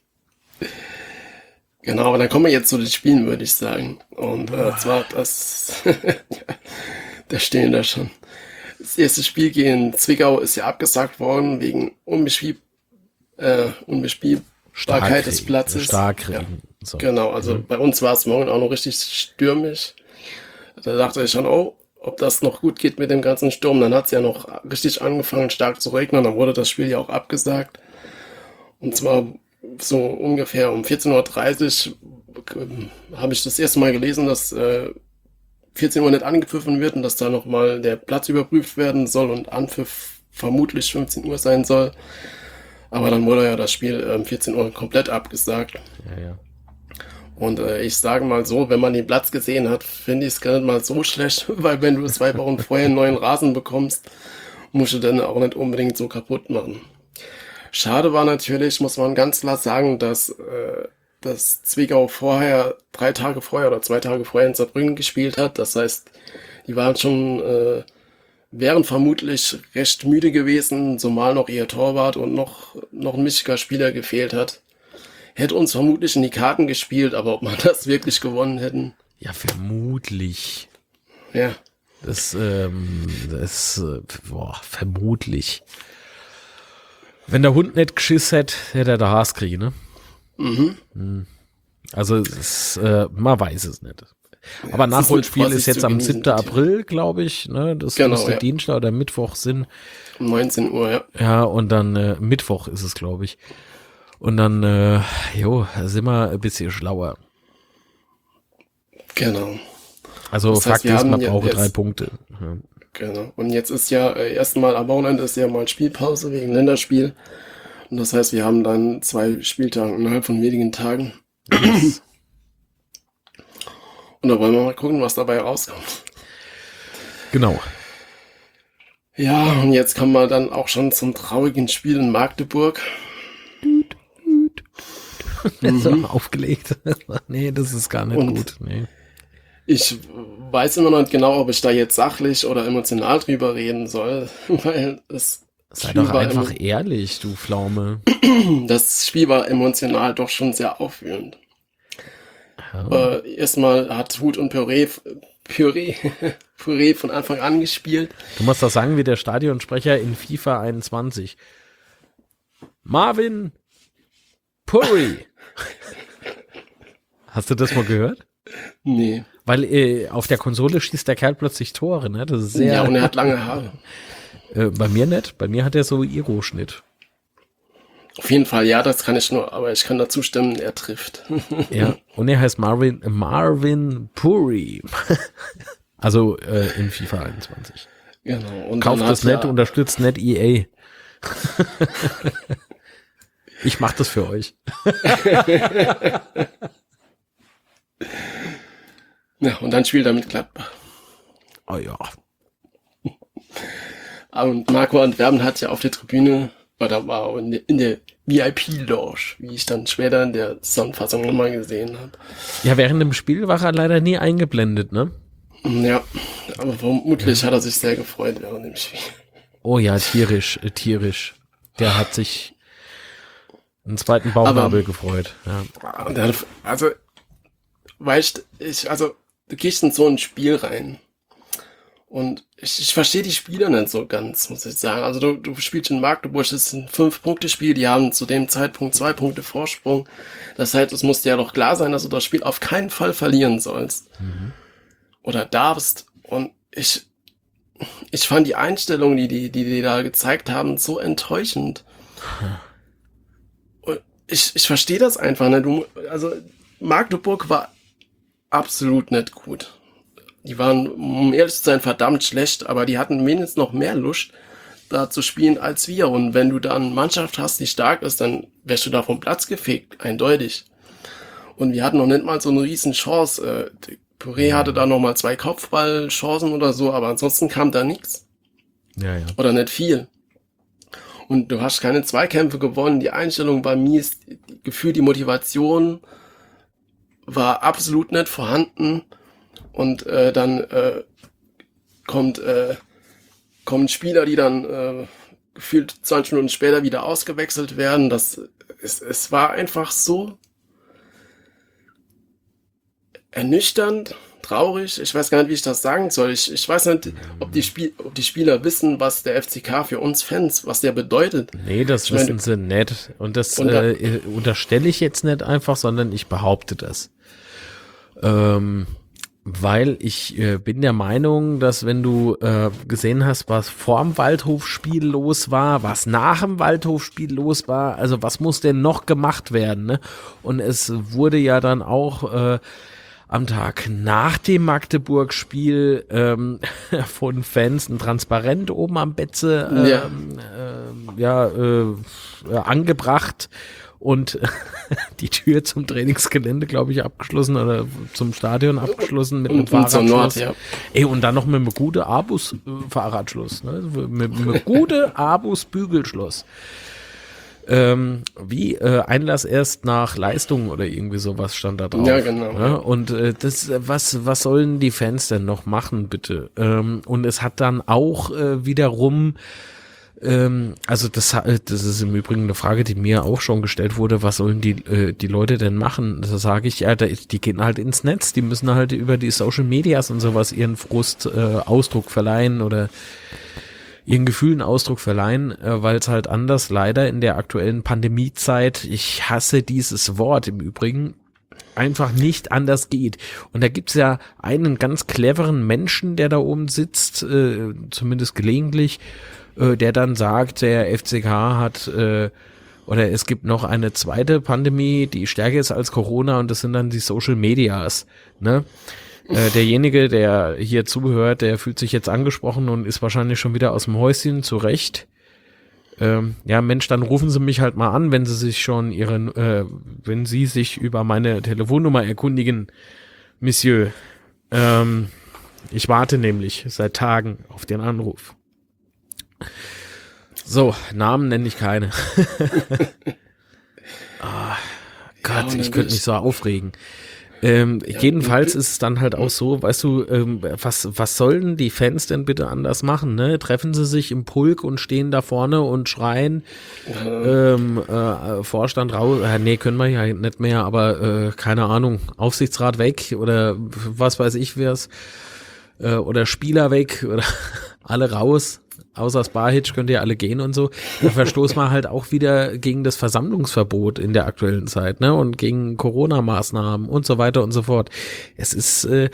Genau, aber dann kommen wir jetzt zu den Spielen, würde ich sagen. Und äh, zwar das, da stehen da schon. Das erste Spiel gegen Zwickau ist ja abgesagt worden wegen Unbespiel, äh, Unbespielbarkeit des Platzes. Starkregen. So. Genau, also bei uns war es morgen auch noch richtig stürmisch. Da dachte ich schon, oh, ob das noch gut geht mit dem ganzen Sturm. Dann hat es ja noch richtig angefangen, stark zu regnen. Dann wurde das Spiel ja auch abgesagt. Und zwar so ungefähr um vierzehn Uhr dreißig ähm, habe ich das erste Mal gelesen, dass äh, vierzehn Uhr nicht angepfiffen wird und dass da nochmal der Platz überprüft werden soll und Anpfiff vermutlich fünfzehn Uhr sein soll. Aber dann wurde ja das Spiel um vierzehn Uhr komplett abgesagt. Ja, ja. Und äh, ich sage mal so, wenn man den Platz gesehen hat, finde ich es gar nicht mal so schlecht, weil wenn du zwei Wochen vorher einen neuen Rasen bekommst, musst du dann auch nicht unbedingt so kaputt machen. Schade war natürlich, muss man ganz klar sagen, dass, äh, dass Zwickau vorher, drei Tage vorher oder zwei Tage vorher in Saarbrücken gespielt hat. Das heißt, die waren schon, äh, wären vermutlich recht müde gewesen, zumal noch ihr Torwart und noch, noch ein wichtiger Spieler gefehlt hat. Hätte uns vermutlich in die Karten gespielt, aber ob man das wirklich gewonnen hätten, Ja, vermutlich. ja. Das, ähm, das, äh, boah, vermutlich. Wenn der Hund nicht geschiss hätte, hätte er der Haas kriegen, ne? Mhm. Also, es ist, äh, man weiß es nicht. Aber es ist Nachholspiel mit ist jetzt am Vorsicht zu siebten genießen, April, glaube ich, ne? Das Genau, müsste ja. Dienstag oder Mittwoch sein. Um neunzehn Uhr, ja. Ja, und dann äh, Mittwoch ist es, glaube ich. Und dann, äh, jo, sind wir ein bisschen schlauer. Genau. Also Das heißt, Fakt wir ist, haben man ja braucht jetzt- drei Punkte. Ja. Genau. Und jetzt ist ja äh, erstmal am Wochenende ist ja mal Spielpause wegen Länderspiel. Und Und das heißt, wir haben dann zwei Spieltage innerhalb von wenigen Tagen. Yes. Und da wollen wir mal gucken, was dabei rauskommt. Genau. Ja, und jetzt kommen wir dann auch schon zum traurigen Spiel in Magdeburg. So aufgelegt. Nee, das ist gar nicht Und gut. Nee. Ich weiß immer noch nicht genau, ob ich da jetzt sachlich oder emotional drüber reden soll, weil es Sei Spiel doch war einfach emo- ehrlich, du Pflaume. das Spiel war emotional doch schon sehr aufwühlend. Ja. Äh, erstmal hat Hut und Püree, Püree, Püree von Anfang an gespielt. Du musst das sagen wie der Stadionsprecher in FIFA einundzwanzig. Marvin Puri. Hast du das mal gehört? Nee. Weil äh, auf der Konsole schießt der Kerl plötzlich Tore, ne? Das ist sehr. Ja, und er hat lange Haare. Äh, bei mir nicht. Bei mir hat er so Iro-Schnitt. Auf jeden Fall, ja, das kann ich nur, aber ich kann dazu stimmen, er trifft. Ja. Und er heißt Marvin Marvin Puri. Also äh, in FIFA einundzwanzig. Genau. Und Kauft dann das hat nicht, er- unterstützt nicht E A. Ich mach das für euch. Ja, und dann spielt er mit Gladbach. Oh ja. Und Marco Antwerpen hat ja auf der Tribüne, oder war auch in der, in der V I P-Lounge, wie ich dann später in der Zusammenfassung nochmal gesehen habe. Ja, während dem Spiel war er leider nie eingeblendet, ne? Ja, aber vermutlich hat er sich sehr gefreut während dem Spiel. Oh ja, tierisch, äh, tierisch. Der hat sich einen zweiten Bauchnabel Aber- gefreut. Ja. Und dann, also, weißt ich, also, du gehst in so ein Spiel rein. Und ich, ich verstehe die Spieler nicht so ganz, muss ich sagen. Also du, du spielst in Magdeburg, das ist ein Fünf-Punkte-Spiel, die haben zu dem Zeitpunkt zwei Punkte Vorsprung. Das heißt, es muss dir doch klar sein, dass du das Spiel auf keinen Fall verlieren sollst. Oder darfst. Und ich, ich fand die Einstellung, die die, die die da gezeigt haben, so enttäuschend. Und ich, ich verstehe das einfach nicht. Du, also Magdeburg war absolut nicht gut. Die waren, um ehrlich zu sein, verdammt schlecht, aber die hatten wenigstens noch mehr Lust, da zu spielen als wir. Und wenn du da eine Mannschaft hast, die stark ist, dann wärst du da vom Platz gefegt, eindeutig. Und wir hatten noch nicht mal so eine riesen Chance. Äh, Puré hatte da noch mal zwei Kopfballchancen oder so, aber ansonsten kam da nichts. Ja, ja. Oder nicht viel. Und du hast keine Zweikämpfe gewonnen, die Einstellung war mies, die Gefühl, die Motivation war absolut nicht vorhanden. Und äh, dann äh, kommt äh, kommen Spieler, die dann äh, gefühlt zwanzig Minuten später wieder ausgewechselt werden. Das es, es war einfach so ernüchternd, traurig. Ich weiß gar nicht, wie ich das sagen soll. Ich, ich weiß nicht, ob die, Spiel, ob die Spieler wissen, was der F C K für uns Fans, was der bedeutet. Nee, das Ich meine, wissen sie nicht. Und das Und da- äh, unterstelle ich jetzt nicht einfach, sondern ich behaupte das. Ähm, weil ich äh, bin der Meinung, dass wenn du äh, gesehen hast, was vorm Waldhofspiel los war, was nach dem Waldhofspiel los war, also was muss denn noch gemacht werden, ne? Und es wurde ja dann auch äh, am Tag nach dem Magdeburg-Spiel ähm, von Fans ein Transparent oben am Betze ähm, Ja. ähm, ja, äh, angebracht und die Tür zum Trainingsgelände, glaube ich, abgeschlossen oder zum Stadion abgeschlossen mit einem Und, und zur Nord, Fahrradschluss. ja. Ey, und dann noch mit einem guten Abus-Fahrradschluss, ne? Mit einem guten Abus-Bügelschluss. Ähm, wie äh, Einlass erst nach Leistung oder irgendwie sowas stand da drauf. Ja, genau. Ja, und äh, das, was, was sollen die Fans denn noch machen, bitte? Ähm, und es hat dann auch äh, wiederum, ähm, also das, ha- das ist im Übrigen eine Frage, die mir auch schon gestellt wurde, was sollen die, äh, die Leute denn machen? Da sage ich, ja, da, die gehen halt ins Netz, die müssen halt über die Social Medias und sowas ihren Frust äh, Ausdruck verleihen oder ihren Gefühlen Ausdruck verleihen, äh, weil es halt anders leider in der aktuellen Pandemiezeit, ich hasse dieses Wort im Übrigen, einfach nicht anders geht. Und da gibt's ja einen ganz cleveren Menschen, der da oben sitzt, äh, zumindest gelegentlich, äh, der dann sagt, der F C K hat äh, oder es gibt noch eine zweite Pandemie, die stärker ist als Corona und das sind dann die Social Medias, ne? Äh, derjenige, der hier zuhört, der fühlt sich jetzt angesprochen und ist wahrscheinlich schon wieder aus dem Häuschen, zu Recht. Ähm, ja, Mensch, dann rufen Sie mich halt mal an, wenn Sie sich schon Ihren, äh, wenn Sie sich über meine Telefonnummer erkundigen, Monsieur. Ähm, ich warte nämlich seit Tagen auf den Anruf. So, Namen nenne ich keine. Ah, Ja, Gott, und ich dann will könnte mich ich, so aufregen. Ähm, ja, jedenfalls will- ist es dann halt auch so, weißt du, ähm, was, was sollen die Fans denn bitte anders machen, ne? Treffen sie sich im Pulk und stehen da vorne und schreien, äh, ähm, äh, Vorstand raus, äh, nee, können wir ja nicht mehr, aber äh, keine Ahnung, Aufsichtsrat weg oder was weiß ich wer's, äh, oder Spieler weg oder alle raus. Außer Sparhitch könnt ihr alle gehen und so. Da verstoßt man halt auch wieder gegen das Versammlungsverbot in der aktuellen Zeit, ne? Und gegen Corona-Maßnahmen und so weiter und so fort. Es ist, äh,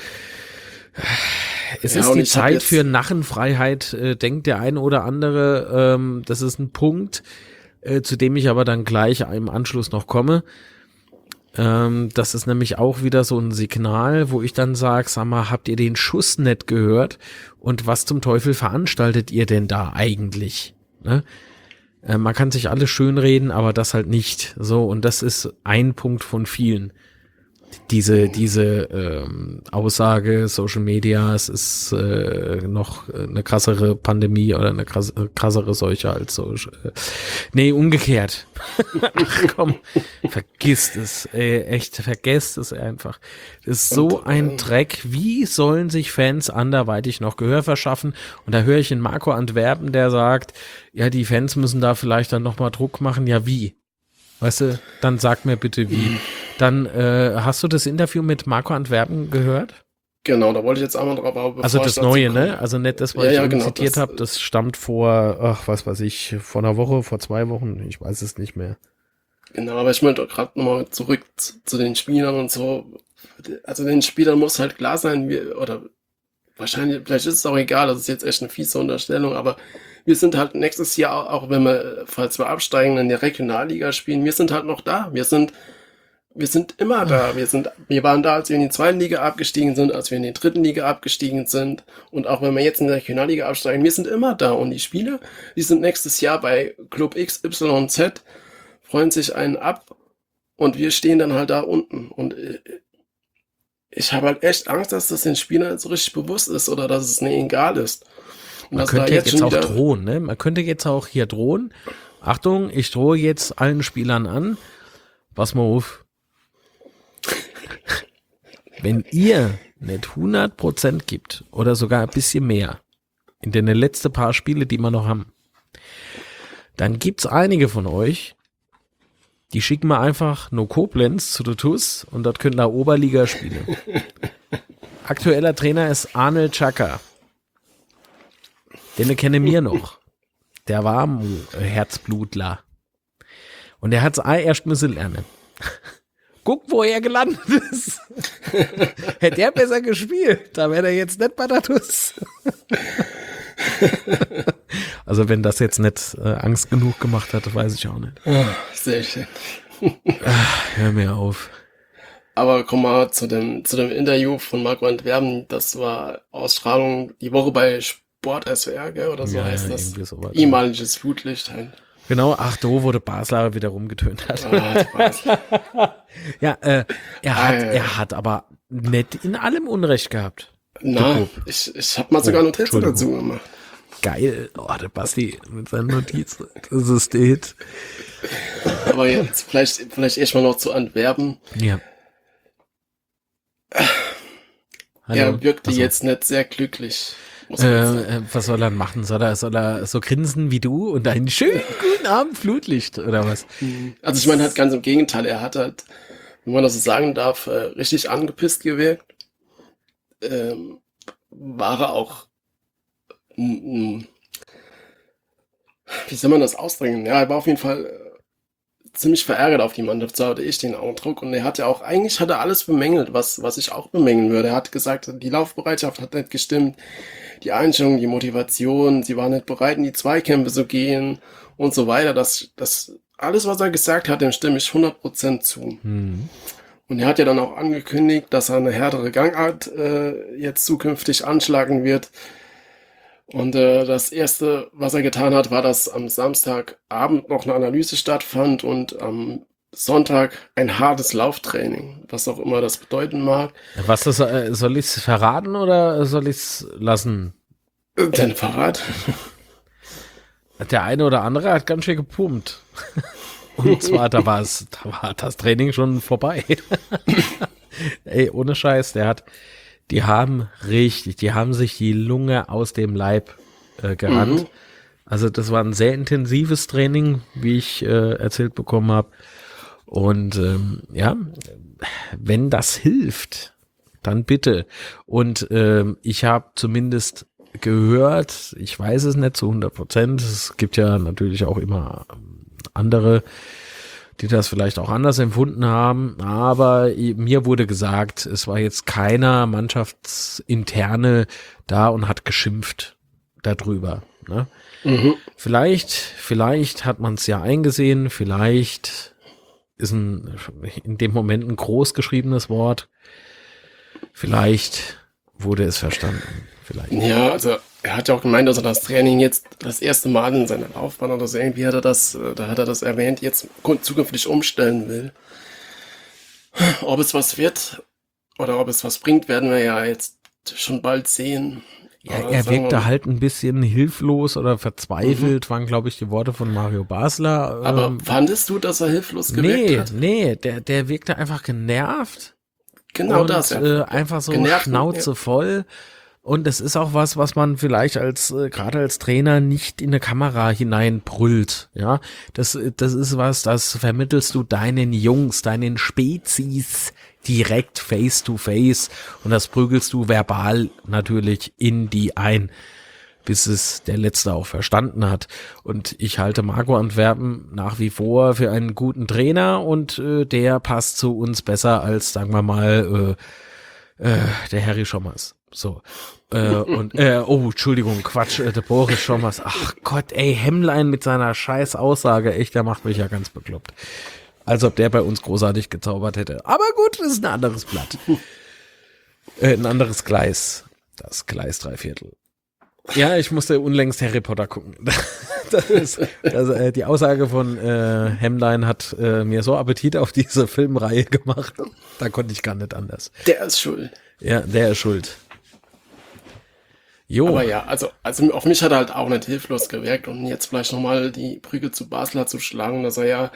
es ja, ist und die ich habe Zeit für jetzt, Narrenfreiheit, äh, denkt der eine oder andere. Ähm, das ist ein Punkt, äh, zu dem ich aber dann gleich im Anschluss noch komme. Ähm, das ist nämlich auch wieder so ein Signal, wo ich dann sage, sag mal, habt ihr den Schuss nicht gehört? Und was zum Teufel veranstaltet ihr denn da eigentlich? Ne? Äh, man kann sich alles schönreden, aber das halt nicht. So, und das ist ein Punkt von vielen. Diese, diese ähm, Aussage, Social Media, es ist äh, noch eine krassere Pandemie oder eine krass, krassere Seuche als so. Äh, nee, umgekehrt. Ach komm, vergisst es. Ey, echt, vergesst es einfach. Das ist und so ein äh, Dreck. Wie sollen sich Fans anderweitig noch Gehör verschaffen? Und da höre ich in Marco Antwerpen, der sagt, ja, die Fans müssen da vielleicht dann nochmal Druck machen. Ja, wie? Weißt du, dann sag mir bitte wie. Dann äh, hast du das Interview mit Marco Antwerpen gehört? genau, da wollte ich jetzt einmal drauf, aber bevor Also ich das dazu Neue, komme. ne? Also nicht das, was Ja, ich ja, eben genau, zitiert das, habe, das stammt vor, ach, was weiß ich, vor einer Woche, vor zwei Wochen, ich weiß es nicht mehr. genau, aber ich möchte gerade nochmal zurück zu, zu den Spielern und so. Also den Spielern muss halt klar sein, wir, oder wahrscheinlich, vielleicht ist es auch egal, das ist jetzt echt eine fiese Unterstellung, aber wir sind halt nächstes Jahr, auch wenn wir, falls wir absteigen, in der Regionalliga spielen, wir sind halt noch da. Wir sind, wir sind immer da. Wir sind, wir waren da, als wir in die zweiten Liga abgestiegen sind, als wir in die dritten Liga abgestiegen sind. Und auch wenn wir jetzt in der Regionalliga absteigen, wir sind immer da. Und die Spieler, die sind nächstes Jahr bei Club X Y Z, freuen sich einen ab und wir stehen dann halt da unten. Und äh, ich habe halt echt Angst, dass das den Spielern so richtig bewusst ist oder dass es ihnen egal ist. Und Man dass da könnte jetzt jetzt schon auch wieder, drohen, ne? Man könnte jetzt auch hier drohen. Achtung, ich drohe jetzt allen Spielern an. Pass mal auf. Wenn ihr nicht hundert Prozent gibt oder sogar ein bisschen mehr in den letzten paar Spiele, die wir noch haben, dann gibt's einige von euch, die schicken wir einfach nur Koblenz zu der T U S und dort können da Oberliga spielen. Aktueller Trainer ist Arnold Chaka. Den kenne mir noch. Der war ein Herzblutler. Und der hat's erst müssen lernen. Guck, wo er gelandet ist. Hätte er besser gespielt, da wäre er jetzt nicht bei der T U S. Also wenn das jetzt nicht äh, Angst genug gemacht hat, weiß ich auch nicht. oh, sehr schön. Ach, hör mir auf. Aber komm mal zu dem, zu dem Interview von Marco Antwerpen. Das war Ausstrahlung die Woche bei Sport S W R, gell, oder so Ja, heißt ja, das. irgendwie sowas. Ehemaliges Flutlicht halt. Genau, ach, do, wo der Basler wieder rumgetönt hat. Ah, Spaß. Ja, äh, er hat, Ah, ja, ja. er hat aber nicht in allem Unrecht gehabt. Na, ich, ich hab mal sogar Oh, Notizen Entschuldigung. dazu gemacht. Geil. Oh, der Basti mit seinen Notizen. Das ist der Hit. Aber jetzt vielleicht, vielleicht erstmal noch zu Antwerpen. Ja. Er wirkte Also, jetzt nicht sehr glücklich. Muss man sagen. Äh, äh, was soll er machen? Soll er, soll er so grinsen wie du und einen schönen guten Abend Flutlicht oder was? Also ich meine halt ganz im Gegenteil. Er hat halt, wenn man das so sagen darf, äh, richtig angepisst gewirkt. Ähm, war er auch, mm, mm, wie soll man das ausdrücken? Ja, er war auf jeden Fall äh, ziemlich verärgert auf die Mannschaft, so hatte ich den Eindruck. Und er hat ja auch, eigentlich hat er alles bemängelt, was, was ich auch bemängeln würde. Er hat gesagt, die Laufbereitschaft hat nicht gestimmt, die Einstellung, die Motivation, sie waren nicht bereit, in die Zweikämpfe zu gehen und so weiter. Das, das, alles, was er gesagt hat, dem stimme ich hundert Prozent zu. Hm. Und er hat ja dann auch angekündigt, dass er eine härtere Gangart äh, jetzt zukünftig anschlagen wird. Und äh, das Erste, was er getan hat, war, dass am Samstagabend noch eine Analyse stattfand und am Sonntag ein hartes Lauftraining, was auch immer das bedeuten mag. Was das, äh, soll ich es verraten oder soll ich es lassen? Denn Verrat. Der eine oder andere hat ganz schön gepumpt. Und zwar, da war es, da war das Training schon vorbei. Ey, ohne Scheiß, der hat, die haben richtig, die haben sich die Lunge aus dem Leib äh, gerannt. Mhm. Also das war ein sehr intensives Training, wie ich äh, erzählt bekommen habe. Und ähm, ja, wenn das hilft, dann bitte. Und ähm, ich habe zumindest gehört, ich weiß es nicht zu hundert Prozent, es gibt ja natürlich auch immer andere, die das vielleicht auch anders empfunden haben, aber mir wurde gesagt, es war jetzt keiner Mannschaftsinterne da und hat geschimpft darüber. Ne? Mhm. Vielleicht, vielleicht hat man es ja eingesehen, vielleicht ist ein, in dem Moment ein groß geschriebenes Wort, vielleicht wurde es verstanden, vielleicht. Ja, also er hat ja auch gemeint, dass er das Training jetzt das erste Mal in seiner Laufbahn oder so irgendwie hat er das, äh, da hat er das erwähnt, jetzt zukünftig umstellen will. Ob es was wird oder ob es was bringt, werden wir ja jetzt schon bald sehen. Ja, Aber er sagen wir wirkte mal, halt ein bisschen hilflos oder verzweifelt, waren, glaube ich, die Worte von Mario Basler. aber Ähm, fandest du, dass er hilflos gewirkt nee, hat? nee, der, der wirkte einfach genervt Genau und das, ja. äh, einfach so Genervt und- Schnauze voll. Und das ist auch was, was man vielleicht als, äh, gerade als Trainer nicht in eine Kamera hineinbrüllt, ja. Das, das ist was, das vermittelst du deinen Jungs, deinen Spezies direkt face to face und das prügelst du verbal natürlich in die ein, bis es der Letzte auch verstanden hat. Und ich halte Marco Antwerpen nach wie vor für einen guten Trainer und äh, der passt zu uns besser als, sagen wir mal, äh, äh, der Harry Schommers. So. Äh, und, äh, oh, Entschuldigung, Quatsch, äh, der Boris Schommers. Ach Gott, ey, Hemmlein mit seiner scheiß Aussage, echt, der macht mich ja ganz bekloppt. Als ob der bei uns großartig gezaubert hätte. Aber gut, das ist ein anderes Blatt. Äh, ein anderes Gleis. Das Gleis drei Viertel. Ja, ich musste unlängst Harry Potter gucken. Das ist, das, äh, die Aussage von äh, Hemmlein hat äh, mir so Appetit auf diese Filmreihe gemacht. Da konnte ich gar nicht anders. Der ist schuld. Ja, der ist schuld. Jo. Aber ja, also, also auf mich hat er halt auch nicht hilflos gewirkt und jetzt vielleicht nochmal die Brücke zu Basler zu schlagen, dass er ja,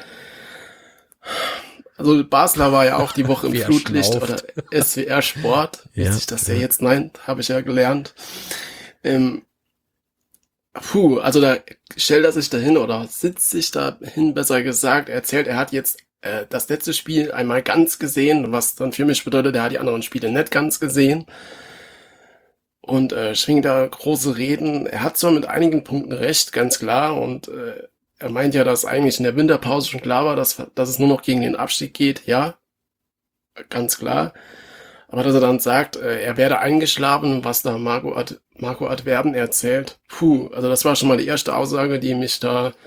also Basler war ja auch die Woche im Wie er Flutlicht schnauft. oder S W R Sport, wie Ja, sich das ja ja. jetzt nennt, habe ich ja gelernt. Ähm, puh, also da stellt er sich dahin oder sitzt sich dahin, besser gesagt, er erzählt, er hat jetzt äh, das letzte Spiel einmal ganz gesehen, was dann für mich bedeutet, er hat die anderen Spiele nicht ganz gesehen. Und äh, schwingt da große Reden. Er hat zwar mit einigen Punkten recht, ganz klar. Und äh, er meint ja, dass eigentlich in der Winterpause schon klar war, dass, dass es nur noch gegen den Abstieg geht. Ja, ganz klar. Aber dass er dann sagt, äh, er werde eingeschlafen, was da Marco, Ad, Marco Adverben erzählt. Puh, also das war schon mal die erste Aussage, die mich da ein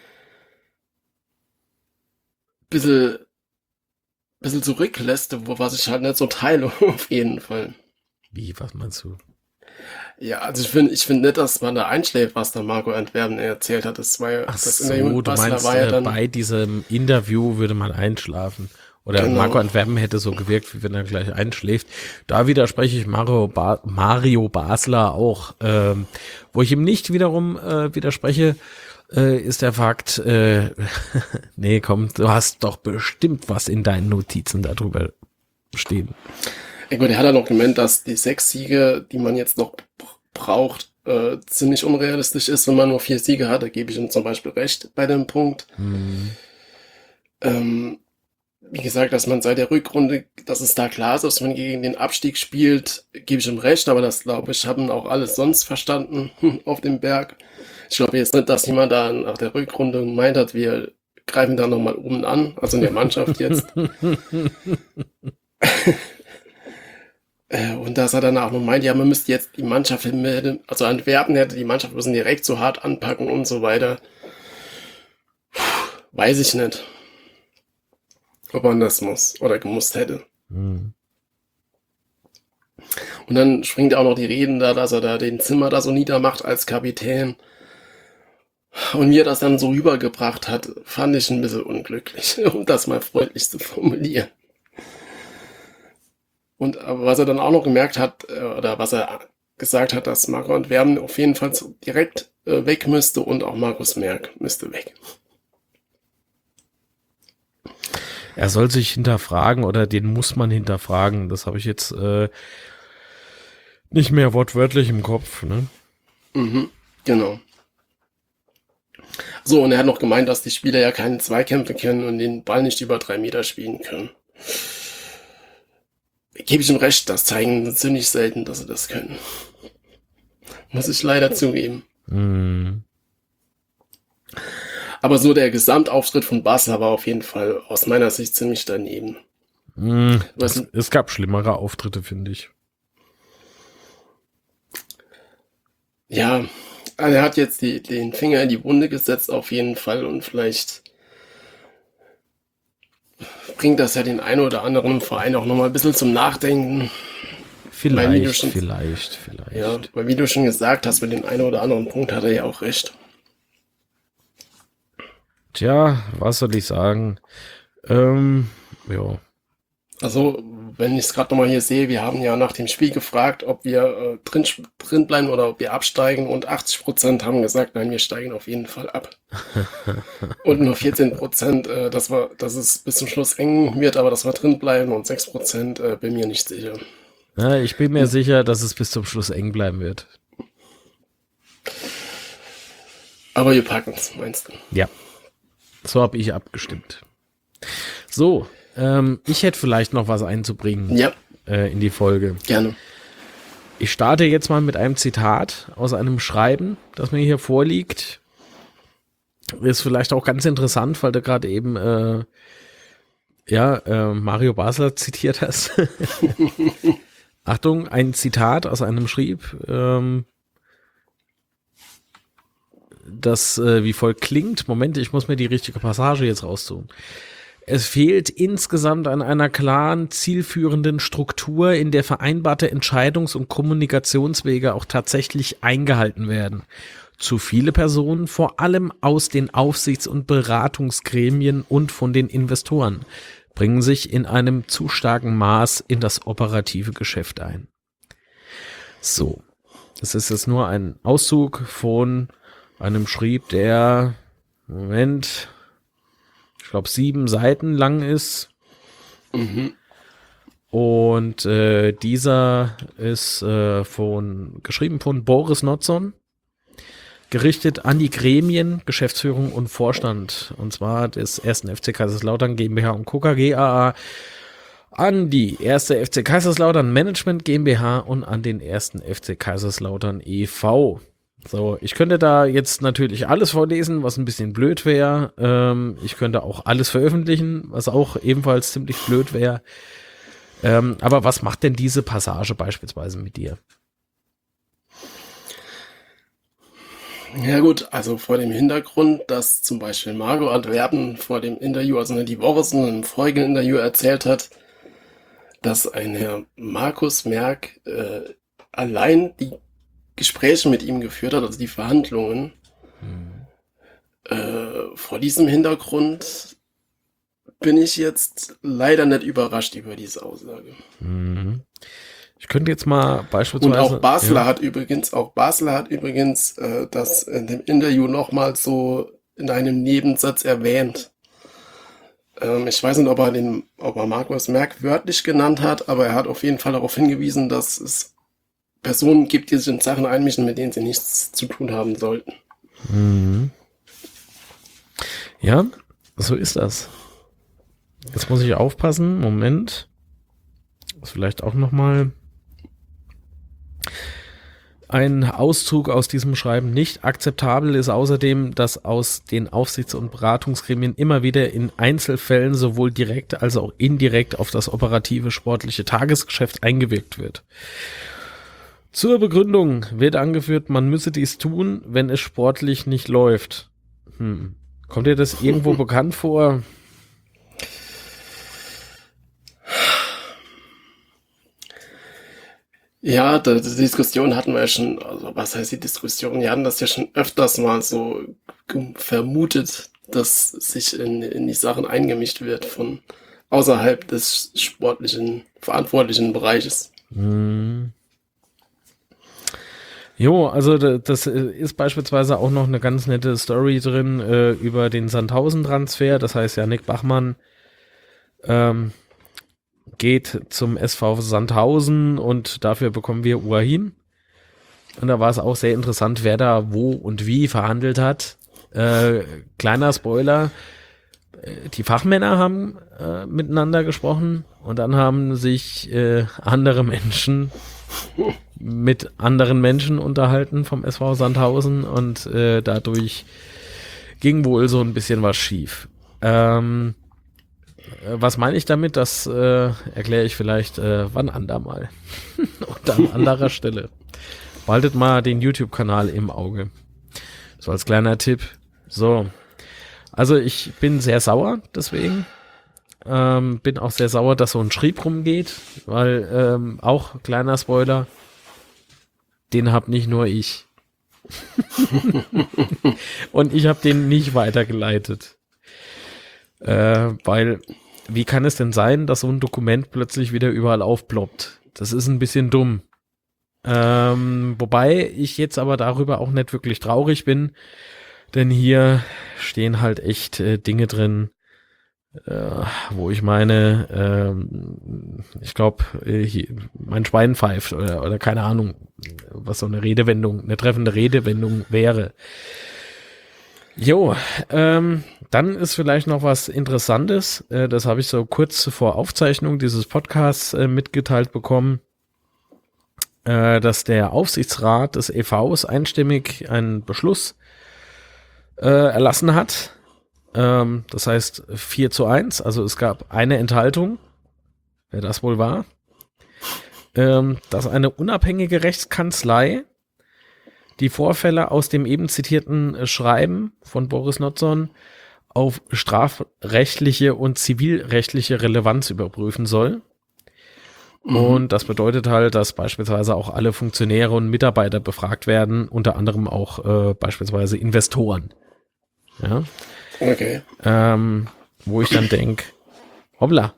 bisschen, bisschen zurücklässt, wo was ich halt nicht so teile, auf jeden Fall. Wie, was meinst du? Ja, also ich finde ich finde nicht, dass man da einschläft, was da Marco Antwerpen erzählt hat. Das war ja, Ach das so, Interview mit du Basler meinst, war ja äh, dann, bei diesem Interview würde man einschlafen. Oder Genau. Marco Antwerpen hätte so gewirkt, wie wenn er gleich einschläft. Da widerspreche ich Mario, ba Mario Basler auch. Ähm, wo ich ihm nicht wiederum äh, widerspreche, äh, ist der Fakt, äh, nee, komm, du hast doch bestimmt was in deinen Notizen darüber stehen. ich meine, er hat ja noch gemeint, dass die sechs Siege, die man jetzt noch braucht, äh, ziemlich unrealistisch ist, wenn man nur vier Siege hat. Da gebe ich ihm zum Beispiel recht bei dem Punkt. Hm. Ähm, wie gesagt, dass man seit der Rückrunde, dass es da klar ist, dass man gegen den Abstieg spielt, gebe ich ihm recht, aber das, glaube ich, haben auch alle sonst verstanden auf dem Berg. Ich glaube jetzt nicht, dass jemand da nach der Rückrunde gemeint hat, wir greifen da nochmal oben an, also in der Mannschaft jetzt. Äh, Und dass er dann auch noch meint, ja, man müsste jetzt die Mannschaft, also Antwerpen hätte die Mannschaft müssen direkt so hart anpacken und so weiter. Puh, weiß ich nicht, ob man das muss oder gemusst hätte. Hm. Und dann springt auch noch die Reden da, dass er da den Zimmer da so niedermacht als Kapitän. Und mir das dann so rübergebracht hat, fand ich ein bisschen unglücklich, um das mal freundlich zu formulieren. Und aber was er dann auch noch gemerkt hat, äh, oder was er gesagt hat, dass Marco Antwerpen auf jeden Fall so direkt äh, weg müsste und auch Markus Merck müsste weg. Er soll sich hinterfragen oder den muss man hinterfragen. Das habe ich jetzt äh, nicht mehr wortwörtlich im Kopf. Ne? Mhm, genau. So, und er hat noch gemeint, dass die Spieler ja keine Zweikämpfe können und den Ball nicht über drei Meter spielen können. Gebe ich ihm recht, das zeigen sie ziemlich selten, dass sie das können. Muss ich leider zugeben. Mm. Aber so der Gesamtauftritt von Basler war auf jeden Fall aus meiner Sicht ziemlich daneben. Mm. Was, Es, es gab schlimmere Auftritte, finde ich. ja, also er hat jetzt die, den Finger in die Wunde gesetzt auf jeden Fall und vielleicht bringt das ja den einen oder anderen Verein auch nochmal ein bisschen zum Nachdenken. Weil wie du Vielleicht, schon- vielleicht, vielleicht. Ja, weil wie du schon gesagt hast, mit dem einen oder anderen Punkt hat er ja auch recht. Tja, was soll ich sagen? Ähm, ja. Also, wenn ich es gerade nochmal hier sehe, wir haben ja nach dem Spiel gefragt, ob wir äh, drin, drin bleiben oder ob wir absteigen und achtzig Prozent haben gesagt, nein, wir steigen auf jeden Fall ab. Und nur vierzehn Prozent, äh, dass, wir, dass es bis zum Schluss eng wird, aber dass wir drin bleiben und sechs Prozent äh, bin mir nicht sicher. Ja, ich bin mir sicher, dass es bis zum Schluss eng bleiben wird. Aber wir packen es, meinst du? Ja. So habe ich abgestimmt. So, ähm, ich hätte vielleicht noch was einzubringen Ja, äh, in die Folge. gerne. Ich starte jetzt mal mit einem Zitat aus einem Schreiben, das mir hier vorliegt. Ist vielleicht auch ganz interessant, weil du gerade eben äh, ja, äh, Mario Basler zitiert hast. Achtung, ein Zitat aus einem Schrieb, ähm, das äh, wie folgt klingt. Moment, ich muss mir die richtige Passage jetzt raussuchen. Es fehlt insgesamt an einer klaren, zielführenden Struktur, in der vereinbarte Entscheidungs- und Kommunikationswege auch tatsächlich eingehalten werden. Zu viele Personen, vor allem aus den Aufsichts- und Beratungsgremien und von den Investoren, bringen sich in einem zu starken Maß in das operative Geschäft ein. So, das ist jetzt nur ein Auszug von einem Schrieb, der, Moment, ich glaube sieben Seiten lang ist. Mhm. Und äh, dieser ist äh, von geschrieben von Boris Notzon, gerichtet an die Gremien, Geschäftsführung und Vorstand, und zwar des ersten F C Kaiserslautern GmbH und Co. K G A A, an die erste F C Kaiserslautern Management GmbH und an den ersten F C Kaiserslautern e V So, ich könnte da jetzt natürlich alles vorlesen, was ein bisschen blöd wäre. Ähm, ich könnte auch alles veröffentlichen, was auch ebenfalls ziemlich blöd wäre. Ähm, aber was macht denn diese Passage beispielsweise mit dir? Ja gut, also vor dem Hintergrund, dass zum Beispiel Marco Antwerpen vor dem Interview, also nicht die Woche, sondern im vorigen Interview erzählt hat, dass ein Herr Markus Merck äh, allein die Gespräche mit ihm geführt hat, also die Verhandlungen. Hm. Äh, vor diesem Hintergrund bin ich jetzt leider nicht überrascht über diese Aussage. Mhm. Ich könnte jetzt mal beispielsweise... Und auch Basler ja. hat übrigens, auch Basler hat übrigens äh, das in dem Interview nochmal so in einem Nebensatz erwähnt. Ähm, ich weiß nicht, ob er den, ob er Markus Merck wörtlich genannt hat, aber er hat auf jeden Fall darauf hingewiesen, dass es Personen gibt, die sich in Sachen einmischen, mit denen sie nichts zu tun haben sollten. Mhm. Ja, so ist das. Jetzt muss ich aufpassen. Moment. Das ist vielleicht auch nochmal ein Auszug aus diesem Schreiben. Nicht akzeptabel ist außerdem, dass aus den Aufsichts- und Beratungsgremien immer wieder in Einzelfällen sowohl direkt als auch indirekt auf das operative sportliche Tagesgeschäft eingewirkt wird. Zur Begründung wird angeführt, man müsse dies tun, wenn es sportlich nicht läuft. Hm. Kommt dir das irgendwo bekannt vor? Ja, die, die Diskussion hatten wir ja schon, also was heißt die Diskussion? Wir hatten das ja schon öfters mal so ge- vermutet, dass sich in, in die Sachen eingemischt wird von außerhalb des sportlichen, verantwortlichen Bereiches. Hm. Jo, also da- das äh, ist beispielsweise auch noch eine ganz nette Story drin äh, über den Sandhausen-Transfer. Das heißt, Jannik Bachmann ähm, geht zum S V Sandhausen und dafür bekommen wir Uahin. Und da war es auch sehr interessant, wer da wo und wie verhandelt hat. Äh, kleiner Spoiler, äh, die Fachmänner haben äh, miteinander gesprochen und dann haben sich äh, andere Menschen mit anderen Menschen unterhalten vom S V Sandhausen und äh, dadurch ging wohl so ein bisschen was schief. Ähm, äh, was meine ich damit? Das äh, erkläre ich vielleicht äh, wann andermal. Und an anderer Stelle. Behaltet mal den YouTube-Kanal im Auge. So als kleiner Tipp. So. Also ich bin sehr sauer deswegen. Ähm, bin auch sehr sauer, dass so ein Schrieb rumgeht, weil ähm, auch kleiner Spoiler, den hab nicht nur ich. Und ich habe den nicht weitergeleitet. Äh, weil, wie kann es denn sein, dass so ein Dokument plötzlich wieder überall aufploppt? Das ist ein bisschen dumm. Ähm, wobei ich jetzt aber darüber auch nicht wirklich traurig bin, denn hier stehen halt echt äh, Dinge drin, äh, wo ich meine, ähm, ich glaube, äh, mein Schwein pfeift oder, oder keine Ahnung, was so eine Redewendung, eine treffende Redewendung wäre. Jo, ähm, dann ist vielleicht noch was Interessantes, äh, das habe ich so kurz vor Aufzeichnung dieses Podcasts äh, mitgeteilt bekommen, äh, dass der Aufsichtsrat des E Vs einstimmig einen Beschluss äh, erlassen hat. Ähm, das heißt vier zu eins, also es gab eine Enthaltung, wer das wohl war, ähm, dass eine unabhängige Rechtskanzlei die Vorfälle aus dem eben zitierten äh, Schreiben von Boris Notzon auf strafrechtliche und zivilrechtliche Relevanz überprüfen soll. Mhm. Und das bedeutet halt, dass beispielsweise auch alle Funktionäre und Mitarbeiter befragt werden, unter anderem auch äh, beispielsweise Investoren. Ja. Okay. Ähm, wo ich dann denke, hoppla,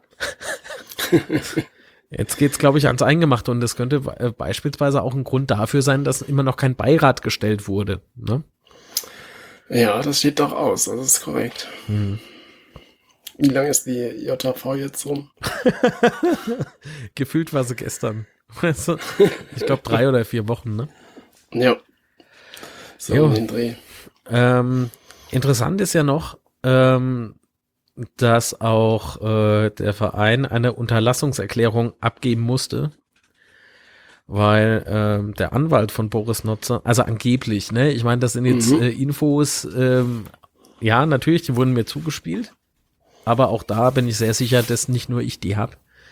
jetzt geht's, glaube ich, ans Eingemachte und das könnte äh, beispielsweise auch ein Grund dafür sein, dass immer noch kein Beirat gestellt wurde. Ne? Ja, das steht doch aus, das ist korrekt. Hm. Wie lange ist die J V jetzt rum? Gefühlt war sie gestern. Ich glaube drei oder vier Wochen, ne? Ja. So jo. um den Dreh. Ähm, interessant ist ja noch, ähm, dass auch äh, der Verein eine Unterlassungserklärung abgeben musste, weil ähm, der Anwalt von Boris Notzon, also angeblich, ne, ich meine, das sind jetzt mhm. äh, Infos, ähm, ja, natürlich, die wurden mir zugespielt, aber auch da bin ich sehr sicher, dass nicht nur ich die habe.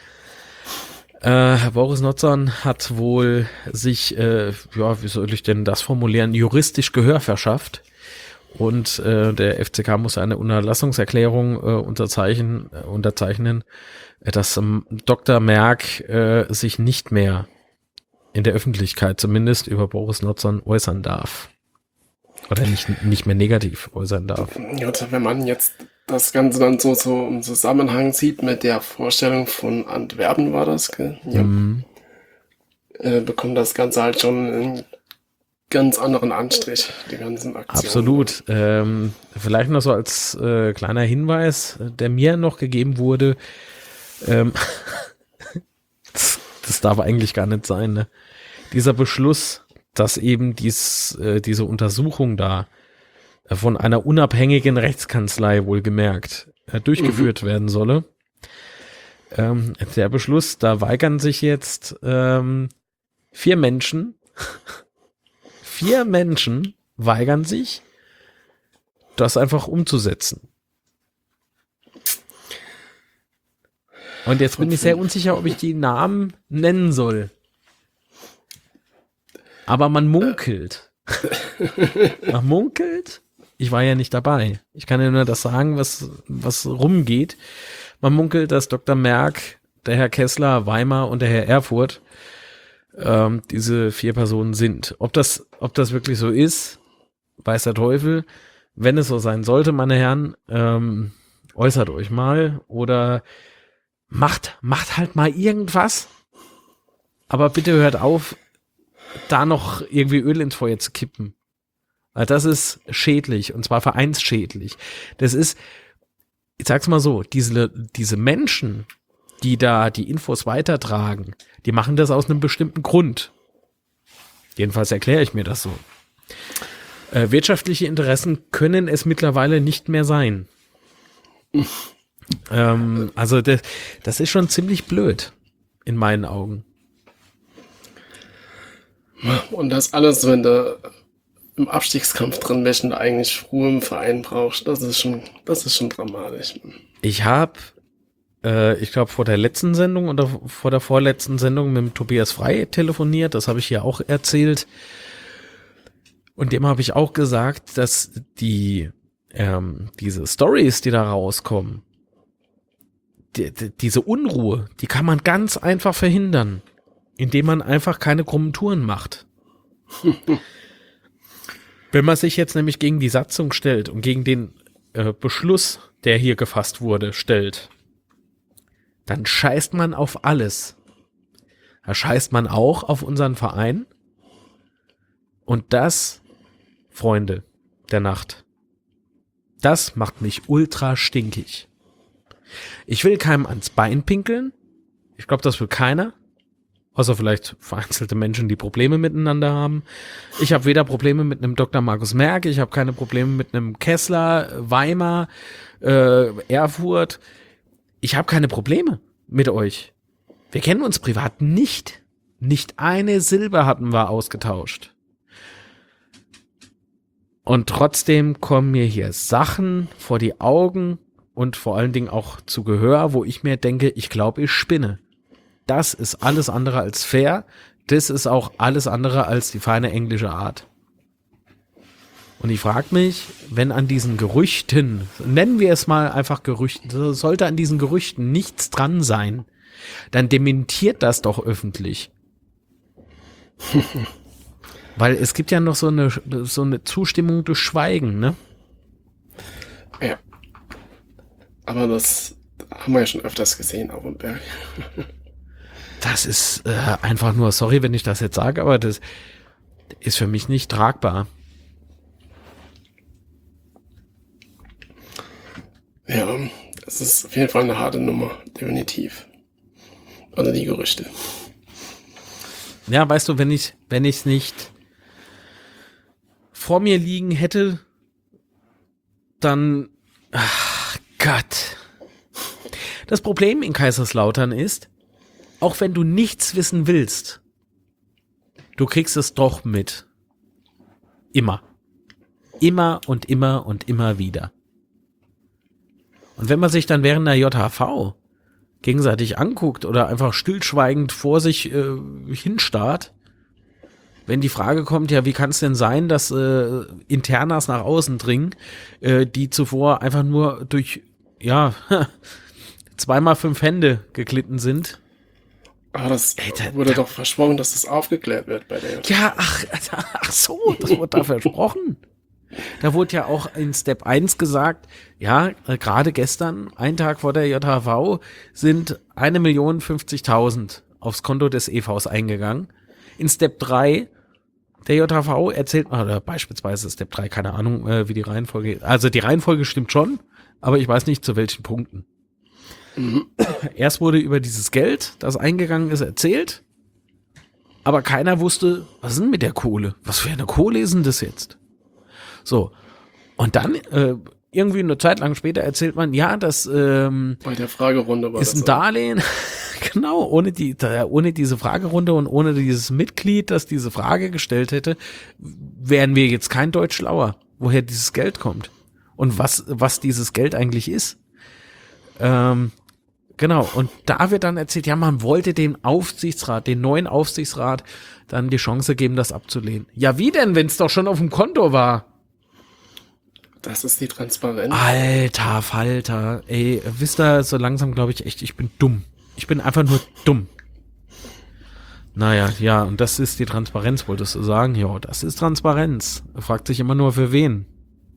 Äh, Boris Notzon hat wohl sich, äh, ja, wie soll ich denn das formulieren, juristisch Gehör verschafft. Und äh, der F C K muss eine Unterlassungserklärung äh, unterzeichnen, äh, unterzeichnen, äh, dass ähm, Doktor Merck äh, sich nicht mehr in der Öffentlichkeit zumindest über Boris Notzon äußern darf. Oder nicht, nicht mehr negativ äußern darf. Ja, wenn man jetzt das Ganze dann so, so im Zusammenhang sieht mit der Vorstellung von Antwerpen war das, gell? Ja. Mhm. Äh, bekommt das Ganze halt schon einen ganz anderen Anstrich, die ganzen Aktionen. Absolut. Ähm, vielleicht noch so als äh, kleiner Hinweis, der mir noch gegeben wurde, ähm, das, das darf eigentlich gar nicht sein, ne? Dieser Beschluss, dass eben dies, äh, diese Untersuchung da äh, von einer unabhängigen Rechtskanzlei wohlgemerkt äh, durchgeführt mhm. werden solle. Ähm, der Beschluss, da weigern sich jetzt ähm, vier Menschen, vier Menschen weigern sich, das einfach umzusetzen. Und jetzt bin ich sehr unsicher, ob ich die Namen nennen soll. Aber man munkelt. Man munkelt? Ich war ja nicht dabei. Ich kann ja nur das sagen, was, was rumgeht. Man munkelt, dass Doktor Merck, der Herr Kessler, Weimar und der Herr Erfurt ähm, diese vier Personen sind. Ob das, ob das wirklich so ist, weiß der Teufel. Wenn es so sein sollte, meine Herren, ähm, äußert euch mal oder macht, macht halt mal irgendwas. Aber bitte hört auf, da noch irgendwie Öl ins Feuer zu kippen. Weil das ist schädlich und zwar vereinsschädlich. Das ist, ich sag's mal so, diese, diese Menschen, die da die Infos weitertragen, die machen das aus einem bestimmten Grund. Jedenfalls erkläre ich mir das so. Äh, wirtschaftliche Interessen können es mittlerweile nicht mehr sein. ähm, also das, das ist schon ziemlich blöd in meinen Augen. Und das alles, wenn du im Abstiegskampf drin bist und du eigentlich Ruhe im Verein brauchst, das ist schon, das ist schon dramatisch. Ich habe, äh, ich glaube, vor der letzten Sendung oder vor der vorletzten Sendung mit dem Tobias Frey telefoniert. Das habe ich hier auch erzählt. Und dem habe ich auch gesagt, dass die ähm, diese Stories, die da rauskommen, die, die, diese Unruhe, die kann man ganz einfach verhindern, indem man einfach keine krummen Touren macht. Wenn man sich jetzt nämlich gegen die Satzung stellt und gegen den äh, Beschluss, der hier gefasst wurde, stellt, dann scheißt man auf alles. Da scheißt man auch auf unseren Verein. Und das, Freunde der Nacht, das macht mich ultra stinkig. Ich will keinem ans Bein pinkeln. Ich glaube, das will keiner. Außer vielleicht vereinzelte Menschen, die Probleme miteinander haben. Ich habe weder Probleme mit einem Doktor Markus Merck, ich habe keine Probleme mit einem Kessler, Weimar, äh, Erfurt. Ich habe keine Probleme mit euch. Wir kennen uns privat nicht. Nicht eine Silbe hatten wir ausgetauscht. Und trotzdem kommen mir hier Sachen vor die Augen und vor allen Dingen auch zu Gehör, wo ich mir denke, ich glaube, ich spinne. Das ist alles andere als fair. Das ist auch alles andere als die feine englische Art. Und ich frage mich, wenn an diesen Gerüchten, nennen wir es mal einfach Gerüchten, sollte an diesen Gerüchten nichts dran sein, dann dementiert das doch öffentlich. Weil es gibt ja noch so eine, so eine Zustimmung durch Schweigen, ne? Ja. Aber das haben wir ja schon öfters gesehen auf dem Berg. Das ist äh, einfach nur, sorry, wenn ich das jetzt sage, aber das ist für mich nicht tragbar. Ja, das ist auf jeden Fall eine harte Nummer, definitiv. Oder die Gerüchte. Ja, weißt du, wenn ich wenn ich es nicht vor mir liegen hätte, dann, ach Gott. Das Problem in Kaiserslautern ist, auch wenn du nichts wissen willst, du kriegst es doch mit. Immer. Immer und immer und immer wieder. Und wenn man sich dann während der J H V gegenseitig anguckt oder einfach stillschweigend vor sich äh, hinstarrt, wenn die Frage kommt, ja, wie kann es denn sein, dass äh, Internas nach außen dringen, äh, die zuvor einfach nur durch, ja, zweimal fünf Hände geglitten sind. Ah, das Ey, da, wurde da, doch versprochen, dass das aufgeklärt wird bei der. Ja, ach, ach so, das wurde da versprochen. Da wurde ja auch in Step eins gesagt, ja, äh, gerade gestern, einen Tag vor der J H V, sind eine Million fünfzigtausend aufs Konto des E Vs eingegangen. In Step drei, der J H V erzählt, oder beispielsweise Step drei, keine Ahnung, äh, wie die Reihenfolge ist. Also die Reihenfolge stimmt schon, aber ich weiß nicht, zu welchen Punkten. Mhm. Erst wurde über dieses Geld, das eingegangen ist, erzählt, aber keiner wusste, was ist denn mit der Kohle? Was für eine Kohle ist denn das jetzt? So, und dann, äh, irgendwie eine Zeit lang später erzählt man, ja, das ähm, bei der Fragerunde war ist das ein Darlehen. Genau, ohne die, ohne diese Fragerunde und ohne dieses Mitglied, das diese Frage gestellt hätte, wären wir jetzt kein Deutsch schlauer, woher dieses Geld kommt und was, was dieses Geld eigentlich ist. Ähm, genau, und da wird dann erzählt, ja, man wollte dem Aufsichtsrat, den neuen Aufsichtsrat, dann die Chance geben, das abzulehnen. Ja, wie denn, wenn es doch schon auf dem Konto war? Das ist die Transparenz. Alter Falter, ey, wisst ihr, so langsam glaube ich echt, ich bin dumm. Ich bin einfach nur dumm. Naja, ja, und das ist die Transparenz, wolltest du sagen? Ja, das ist Transparenz. Er fragt sich immer nur, für wen.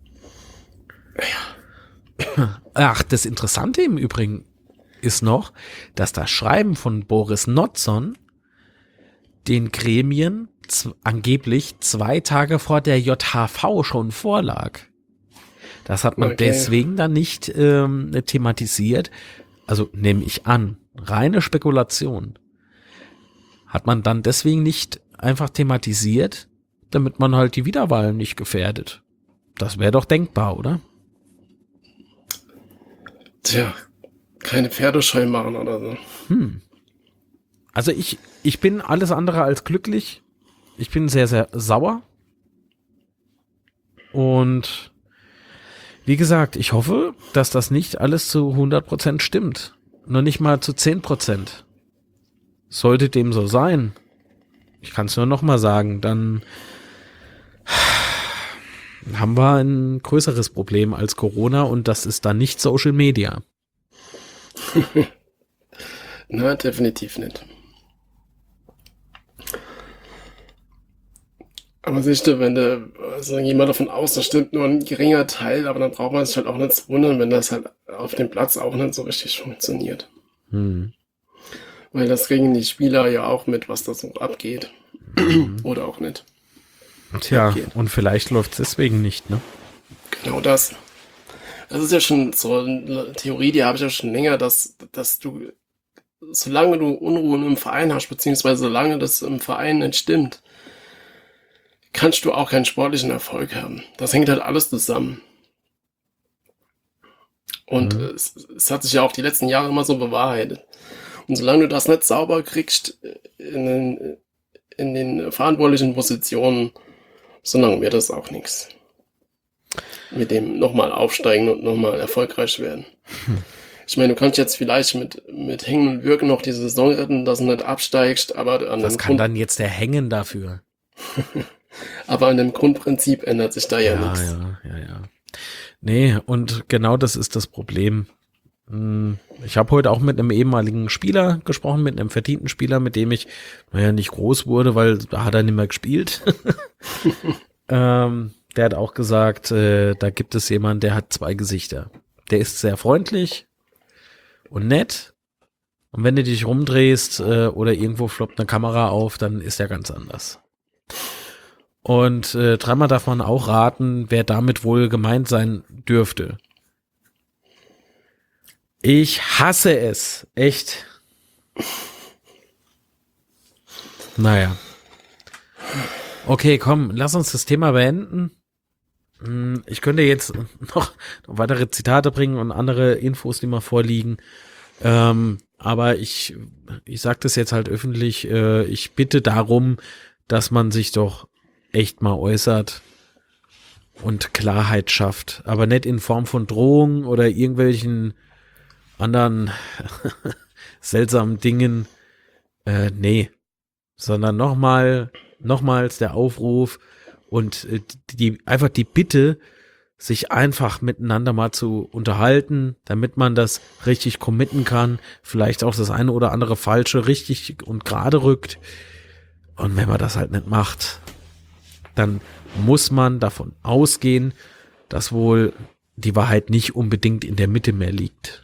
Ach, das Interessante im Übrigen ist noch, dass das Schreiben von Boris Notzon den Gremien z- angeblich zwei Tage vor der J H V schon vorlag. Das hat man Okay. deswegen dann nicht ähm, thematisiert. Also nehme ich an, reine Spekulation. Hat man dann deswegen nicht einfach thematisiert, damit man halt die Wiederwahl nicht gefährdet. Das wäre doch denkbar, oder? Tja, keine Pferdescheu machen oder so. Also ich, ich bin alles andere als glücklich. Ich bin sehr, sehr sauer. Und wie gesagt, ich hoffe, dass das nicht alles zu hundert Prozent stimmt. Nur nicht mal zu zehn Prozent. Sollte dem so sein, ich kann es nur noch mal sagen, dann haben wir ein größeres Problem als Corona und das ist dann nicht Social Media. Na, definitiv nicht. Aber siehst du, wenn du, also jemand davon aus, das stimmt nur ein geringer Teil, aber dann braucht man sich halt auch nicht zu wundern, wenn das halt auf dem Platz auch nicht so richtig funktioniert. Hm. Weil das kriegen die Spieler ja auch mit, was da so abgeht. Oder auch nicht. Tja, Okay. und vielleicht läuft es deswegen nicht, ne? Genau das. Das ist ja schon so eine Theorie, die habe ich ja schon länger, dass, dass du, solange du Unruhen im Verein hast, beziehungsweise solange das im Verein nicht stimmt, kannst du auch keinen sportlichen Erfolg haben. Das hängt halt alles zusammen. Und Mhm. es, es hat sich ja auch die letzten Jahre immer so bewahrheitet. Und solange du das nicht sauber kriegst in den, in den verantwortlichen Positionen, solange wird das auch nichts. Mit dem nochmal aufsteigen und nochmal erfolgreich werden. Hm. Ich meine, du kannst jetzt vielleicht mit, mit Hängen und Würgen noch die Saison retten, dass du nicht absteigst, aber an, Was dem kann Grund, dann jetzt der Hängen dafür? aber an dem Grundprinzip ändert sich da ja, Ja, nichts. ja, ja, ja. Nee, und genau das ist das Problem. Hm, Ich habe heute auch mit einem ehemaligen Spieler gesprochen, mit einem verdienten Spieler, mit dem ich, naja, nicht groß wurde, weil da hat er nicht mehr gespielt. ähm, der hat auch gesagt, äh, da gibt es jemanden, der hat zwei Gesichter. Der ist sehr freundlich und nett. Und wenn du dich rumdrehst äh, oder irgendwo floppt eine Kamera auf, dann ist er ganz anders. Und äh, dreimal darf man auch raten, wer damit wohl gemeint sein dürfte. Ich hasse es. Echt. Naja. Okay, komm, lass uns das Thema beenden. Hm, Ich könnte jetzt noch, noch weitere Zitate bringen und andere Infos, die mir vorliegen. Ähm, aber ich, ich sage das jetzt halt öffentlich. Äh, ich bitte darum, dass man sich doch echt mal äußert und Klarheit schafft. Aber nicht in Form von Drohungen oder irgendwelchen anderen seltsamen Dingen. Äh, nee. Sondern nochmal, nochmals der Aufruf und äh, die, einfach die Bitte, sich einfach miteinander mal zu unterhalten, damit man das richtig committen kann, vielleicht auch das eine oder andere Falsche richtig und gerade rückt. Und wenn man das halt nicht macht, dann muss man davon ausgehen, dass wohl die Wahrheit nicht unbedingt in der Mitte mehr liegt.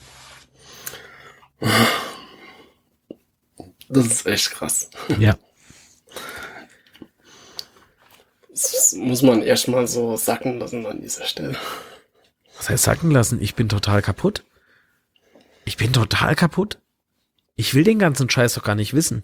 Das ist echt krass. Ja. Das muss man erstmal so sacken lassen an dieser Stelle. Was heißt sacken lassen? Ich bin total kaputt. Ich bin total kaputt. Ich will den ganzen Scheiß doch gar nicht wissen.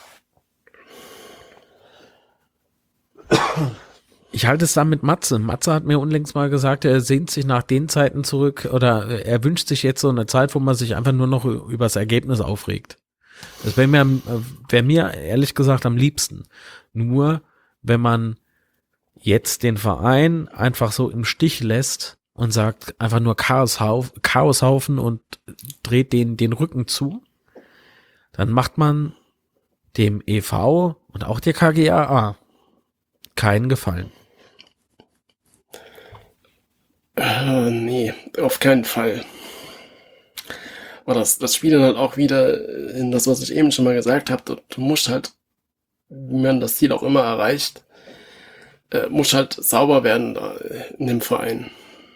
Ich halte es da mit Matze. Matze hat mir unlängst mal gesagt, er sehnt sich nach den Zeiten zurück oder er wünscht sich jetzt so eine Zeit, wo man sich einfach nur noch über das Ergebnis aufregt. Das wäre mir, wär mir ehrlich gesagt am liebsten. Nur, wenn man jetzt den Verein einfach so im Stich lässt und sagt einfach nur Chaoshauf, Chaoshaufen und dreht den, den Rücken zu, dann macht man dem E V und auch der K G A A keinen Gefallen. Äh, nee, auf keinen Fall. Aber das, das spielt dann halt auch wieder in das, was ich eben schon mal gesagt habe. Du, du musst halt wie man das Ziel auch immer erreicht, äh, muss halt sauber werden da in dem Verein.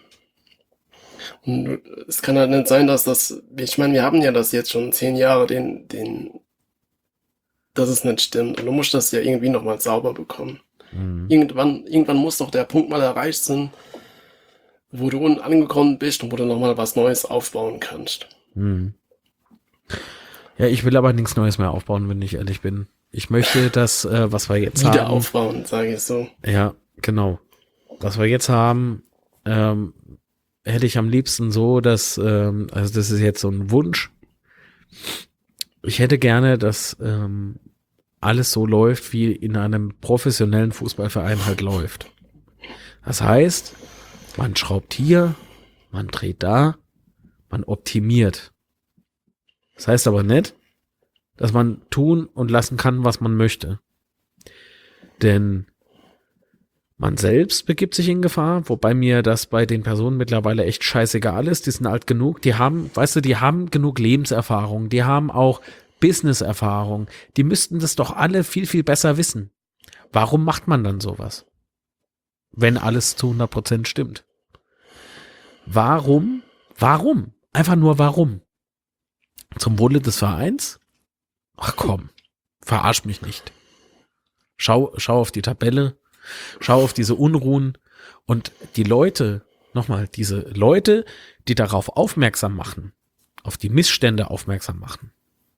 Und es kann halt nicht sein, dass das, ich meine, wir haben ja das jetzt schon zehn Jahre, den, den, dass es nicht stimmt. Und du musst das ja irgendwie nochmal sauber bekommen. Mhm. Irgendwann, irgendwann muss doch der Punkt mal erreicht sein, wo du unten angekommen bist und wo du nochmal was Neues aufbauen kannst. Mhm. Ja, ich will aber nichts Neues mehr aufbauen, wenn ich ehrlich bin. Ich möchte das, äh, was wir jetzt Wieder haben. aufbauen, sage ich so. Ja, genau. Was wir jetzt haben, ähm, hätte ich am liebsten so, dass, ähm, also das ist jetzt so ein Wunsch. Ich hätte gerne, dass ähm, alles so läuft, wie in einem professionellen Fußballverein halt läuft. Das heißt, man schraubt hier, man dreht da, man optimiert. Das heißt aber nicht, dass man tun und lassen kann, was man möchte. Denn man selbst begibt sich in Gefahr, wobei mir das bei den Personen mittlerweile echt scheißegal ist. Die sind alt genug, die haben, weißt du, die haben genug Lebenserfahrung, die haben auch Business-Erfahrung. Die müssten das doch alle viel, viel besser wissen. Warum macht man dann sowas? Wenn alles zu hundert Prozent stimmt. Warum? Warum? Einfach nur warum? Zum Wohle des Vereins? Ach komm, verarsch mich nicht. Schau, schau auf die Tabelle, schau auf diese Unruhen und die Leute, nochmal, diese Leute, die darauf aufmerksam machen, auf die Missstände aufmerksam machen,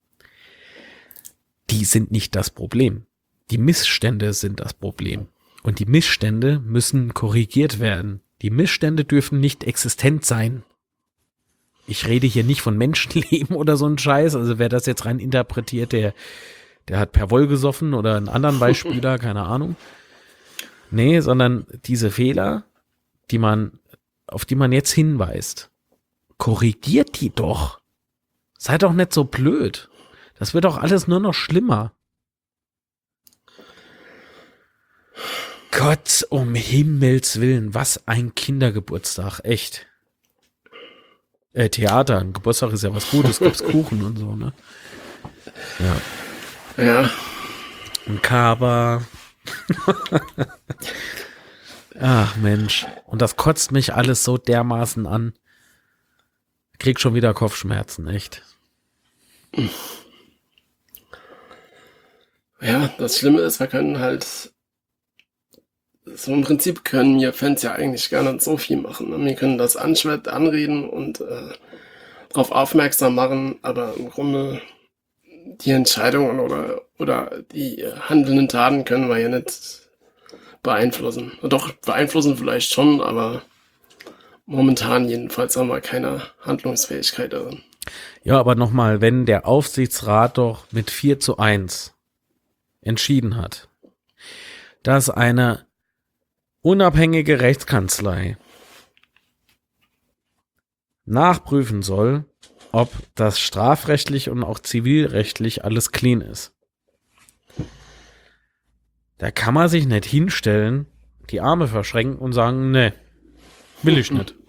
die sind nicht das Problem. Die Missstände sind das Problem. Und die Missstände müssen korrigiert werden. Die Missstände dürfen nicht existent sein. Ich rede hier nicht von Menschenleben oder so ein Scheiß. Also wer das jetzt rein interpretiert, der, der hat per Woll gesoffen oder einen anderen Beispieler, keine Ahnung. Nee, sondern diese Fehler, die man, auf die man jetzt hinweist, korrigiert die doch. Seid doch nicht so blöd. Das wird doch alles nur noch schlimmer. Gott, um Himmels Willen, was ein Kindergeburtstag, echt. Äh, Theater, ein Geburtstag ist ja was Gutes, gibt's Kuchen und so, ne? Ja. Ja. Ein Kaba. Ach Mensch. Und das kotzt mich alles so dermaßen an. Krieg schon wieder Kopfschmerzen, echt. Ja, das Schlimme ist, wir können halt, so im Prinzip können wir Fans ja eigentlich gar nicht so viel machen. Ne? Wir können das anschwert, anreden und äh, darauf aufmerksam machen, aber im Grunde die Entscheidungen oder, oder die handelnden Taten können wir ja nicht beeinflussen. Doch, beeinflussen vielleicht schon, aber momentan jedenfalls haben wir keine Handlungsfähigkeit darin. Ja, aber nochmal, wenn der Aufsichtsrat doch mit vier zu eins entschieden hat, dass eine unabhängige Rechtskanzlei nachprüfen soll, ob das strafrechtlich und auch zivilrechtlich alles clean ist. Da kann man sich nicht hinstellen, die Arme verschränken und sagen, ne, will ich nicht.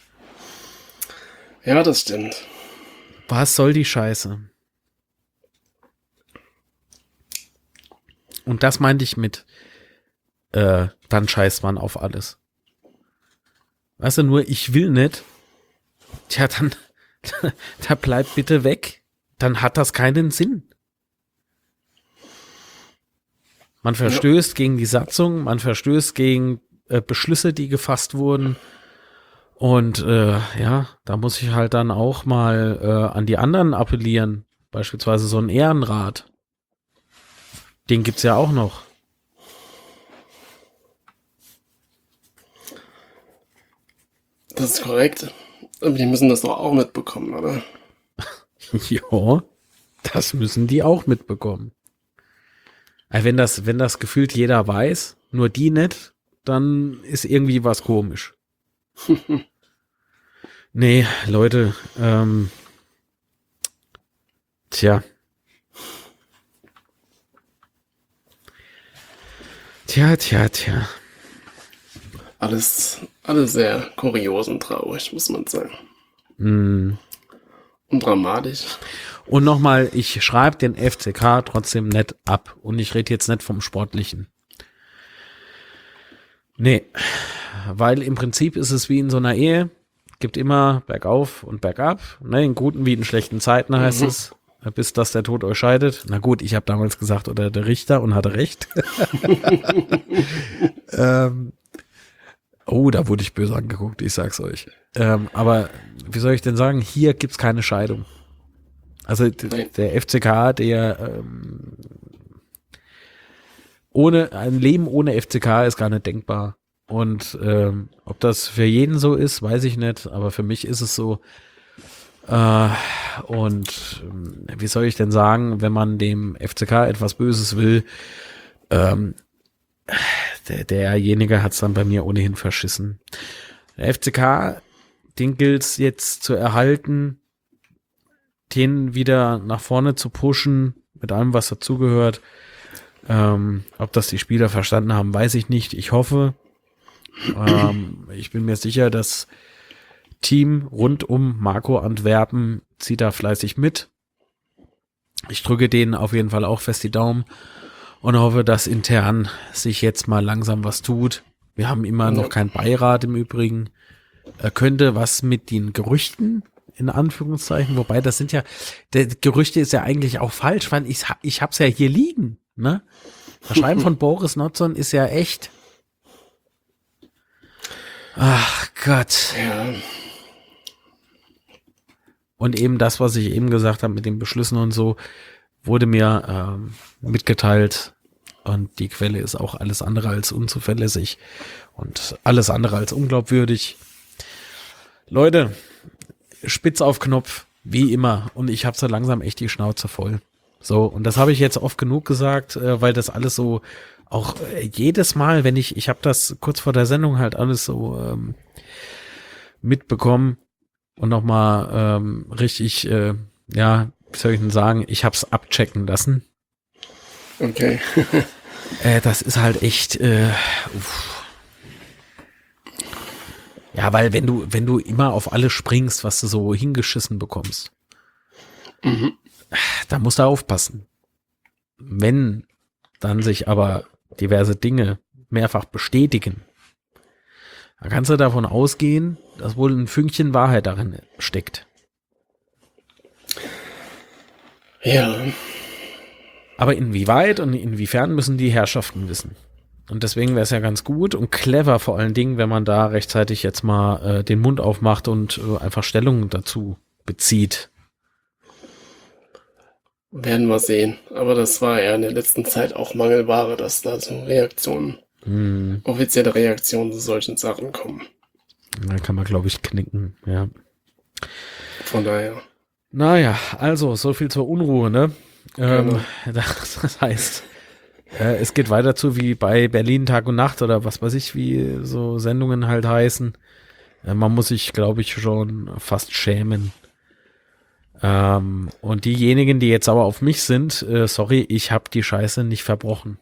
Ja, das stimmt. Was soll die Scheiße? Und das meinte ich mit, äh, dann scheißt man auf alles. Weißt du, nur ich will nicht. Tja, dann, da bleibt bitte weg. Dann hat das keinen Sinn. Man verstößt ja gegen die Satzung, man verstößt gegen äh, Beschlüsse, die gefasst wurden. Und äh, ja, da muss ich halt dann auch mal äh, an die anderen appellieren. Beispielsweise so ein Ehrenrat. Den gibt's ja auch noch. Das ist korrekt. Aber die müssen das doch auch mitbekommen, oder? Ja, das müssen die auch mitbekommen. Also wenn das, wenn das gefühlt jeder weiß, nur die nicht, dann ist irgendwie was komisch. Nee, Leute, ähm, tja. Tja, tja, tja. Alles, alles sehr kurios und traurig, muss man sagen. Mm. Und dramatisch. Und nochmal, ich schreibe den F C K trotzdem nicht ab. Und ich rede jetzt nicht vom Sportlichen. Nee, weil im Prinzip ist es wie in so einer Ehe. Gibt immer bergauf und bergab. Ne, in guten wie in schlechten Zeiten heißt mhm. es. Bis dass der Tod euch scheidet. Na gut, ich habe damals gesagt, oder der Richter und hatte recht. ähm, oh, da wurde ich böse angeguckt, ich sag's euch. Ähm, aber wie soll ich denn sagen, hier gibt's keine Scheidung. Also d- der F C K, der ähm, ohne ein Leben ohne F C K ist gar nicht denkbar. Und ähm, ob das für jeden so ist, weiß ich nicht. Aber für mich ist es so. Äh, und ähm, wie soll ich denn sagen, wenn man dem F C K etwas Böses will, ähm, der, derjenige hat es dann bei mir ohnehin verschissen. Der F C K, den gilt's jetzt zu erhalten, den wieder nach vorne zu pushen, mit allem, was dazugehört. Ähm, ob das die Spieler verstanden haben, weiß ich nicht. Ich hoffe. Ähm, ich bin mir sicher, dass Team rund um Marco Antwerpen zieht da fleißig mit. Ich drücke denen auf jeden Fall auch fest die Daumen und hoffe, dass intern sich jetzt mal langsam was tut. Wir haben immer noch keinen Beirat im Übrigen. Er könnte was mit den Gerüchten, in Anführungszeichen, wobei das sind ja, der Gerüchte ist ja eigentlich auch falsch, weil ich, ich hab's ja hier liegen, ne? Das Schreiben von Boris Notzon ist ja echt. Ach Gott. Ja. Und eben das, was ich eben gesagt habe mit den Beschlüssen und so, wurde mir ähm, mitgeteilt. Und die Quelle ist auch alles andere als unzuverlässig und alles andere als unglaubwürdig. Leute, spitz auf Knopf, wie immer. Und ich habe so langsam echt die Schnauze voll. So, und das habe ich jetzt oft genug gesagt, äh, weil das alles so, auch äh, jedes Mal, wenn ich, ich habe das kurz vor der Sendung halt alles so ähm, mitbekommen und nochmal ähm, richtig, äh, ja, wie soll ich denn sagen, ich habe es abchecken lassen. Okay. äh, das ist halt echt, äh, uff. Ja, weil wenn du, wenn du immer auf alles springst, was du so hingeschissen bekommst, Mhm. da musst du aufpassen. Wenn dann sich aber diverse Dinge mehrfach bestätigen, dann kannst du davon ausgehen, dass wohl ein Fünkchen Wahrheit darin steckt. Ja. Aber inwieweit und inwiefern müssen die Herrschaften wissen. Und deswegen wäre es ja ganz gut und clever vor allen Dingen, wenn man da rechtzeitig jetzt mal äh, den Mund aufmacht und äh, einfach Stellung dazu bezieht. Werden wir sehen. Aber das war ja in der letzten Zeit auch Mangelware, dass da so Reaktionen, Hm, offizielle Reaktionen zu solchen Sachen kommen. da kann man, glaube ich, knicken, ja. Von daher. Naja, also, so viel zur Unruhe, ne? Ähm, Genau. das, das heißt, äh, es geht weiter zu wie bei Berlin Tag und Nacht oder was weiß ich, wie so Sendungen halt heißen. Äh, man muss sich, glaube ich, schon fast schämen. Ähm, und diejenigen, die jetzt sauer auf mich sind, äh, sorry, ich habe die Scheiße nicht verbrochen.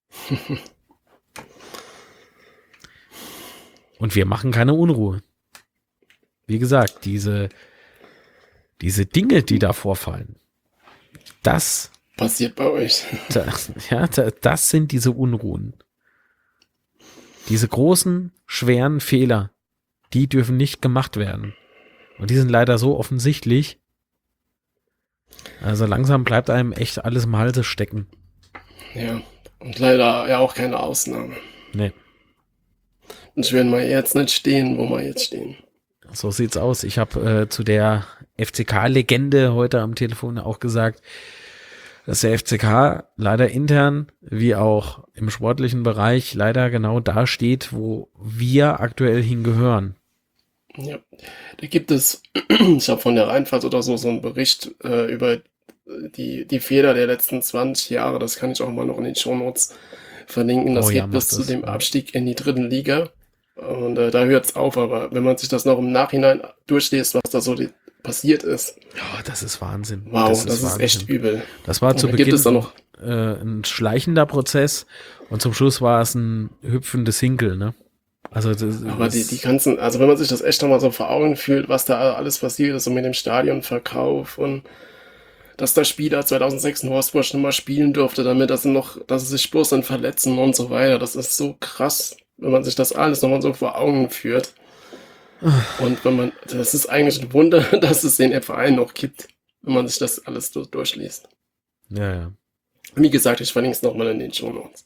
Und wir machen keine Unruhe. Wie gesagt, diese, diese Dinge, die da vorfallen, das, Passiert bei euch. das, ja, das sind diese Unruhen. Diese großen, schweren Fehler, die dürfen nicht gemacht werden. Und die sind leider so offensichtlich. Also langsam bleibt einem echt alles im Halse stecken. Ja. Und leider ja auch keine Ausnahme. Nee, Und werden wir jetzt nicht stehen, wo wir jetzt stehen. so sieht's aus. Ich habe äh, zu der F C K-Legende heute am Telefon auch gesagt, dass der F C K leider intern wie auch im sportlichen Bereich leider genau da steht, wo wir aktuell hingehören. Ja. Da gibt es, ich habe von der Rheinfahrt oder so, so einen Bericht äh, über die, die Fehler der letzten zwanzig Jahre. Das kann ich auch mal noch in den Shownotes verlinken. Das Oh ja, geht mach bis zu das, dem ja. Abstieg in die dritten Liga. Und äh, da hört es auf. Aber wenn man sich das noch im Nachhinein durchliest, was da so die, passiert ist, Ja, das ist Wahnsinn. wow, das, das ist, Wahnsinn. echt übel. Das war Und zu da gibt Beginn es dann noch, äh, ein schleichender Prozess und zum Schluss war es ein hüpfendes Hinkel, ne? Also das, aber die, das- die ganzen, also wenn man sich das echt nochmal so vor Augen fühlt, was da alles passiert ist, so mit dem Stadionverkauf und dass der Spieler zweitausendsechs in Wolfsburg nicht mal spielen durfte, damit dass sie noch, dass sie sich bloß dann verletzen und so weiter. Das ist so krass, wenn man sich das alles nochmal so vor Augen führt. Und wenn man, das ist eigentlich ein Wunder, dass es den Verein noch gibt, wenn man sich das alles so durchliest. Ja, ja. Wie gesagt, ich verlinke es nochmal in den Shownotes.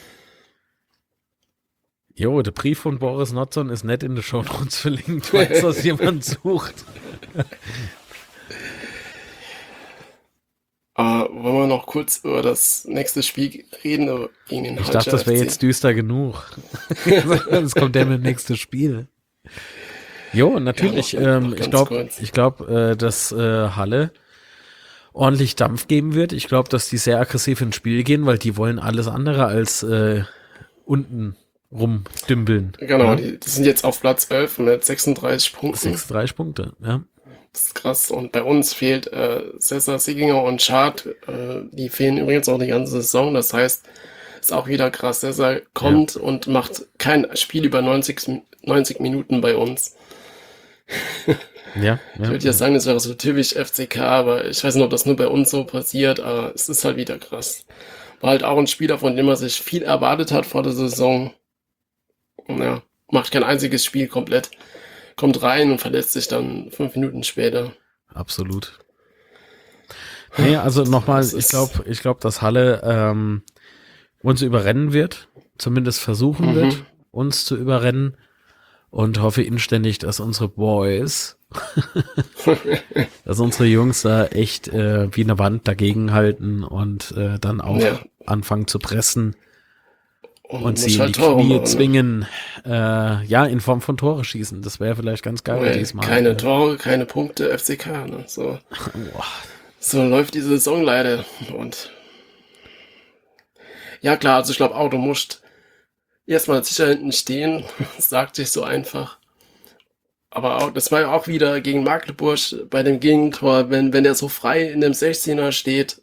Jo, der Brief von Boris Notzon ist nicht in den Shownotes verlinkt, falls das jemand sucht. Aber wollen wir noch kurz über das nächste Spiel reden? Gegen den Ich dachte, das wäre jetzt düster genug. Jetzt kommt der mit dem nächsten Spiel. Jo, natürlich. Ja, noch, ähm, noch ich glaube, ich glaube, äh, dass äh, Halle ordentlich Dampf geben wird. Ich glaube, dass die sehr aggressiv ins Spiel gehen, weil die wollen alles andere als äh, unten rumdümpeln. Genau, ja? die, die sind jetzt auf Platz elf mit sechsunddreißig Punkten. sechsunddreißig Punkte, ja. Das ist krass. Und bei uns fehlt äh, Cesar Sieginger und Schad. Äh, die fehlen übrigens auch die ganze Saison. Das heißt, ist auch wieder krass. Cesar kommt ja. und macht kein Spiel über neunzig, neunzig Minuten bei uns. Ja, ja, ich würde ja sagen, das wäre so typisch F C K, aber ich weiß nicht, ob das nur bei uns so passiert, aber es ist halt wieder krass. War halt auch ein Spieler, von dem man sich viel erwartet hat vor der Saison. Ja, macht kein einziges Spiel komplett. Kommt rein und verletzt sich dann fünf Minuten später. Absolut. Nee, also nochmal, ich glaube, ich glaube, dass Halle ähm, uns überrennen wird, zumindest versuchen mhm. wird, uns zu überrennen. Und hoffe inständig, dass unsere Boys, dass unsere Jungs da echt äh, wie eine Wand dagegen halten und äh, dann auch ja. anfangen zu pressen und, und sie in die Tore Knie machen. zwingen. Äh, ja, in Form von Tore schießen. Das wäre vielleicht ganz geil ja, diesmal. Keine Tore, keine Punkte, F C K. Ne? So. so läuft diese Saison leider. Und ja klar, also ich glaube auch, du musst erstmal sicher hinten stehen, sagt sich so einfach. Aber auch, das war ja auch wieder gegen Magdeburg bei dem Gegentor, wenn, wenn der so frei in dem sechzehner steht,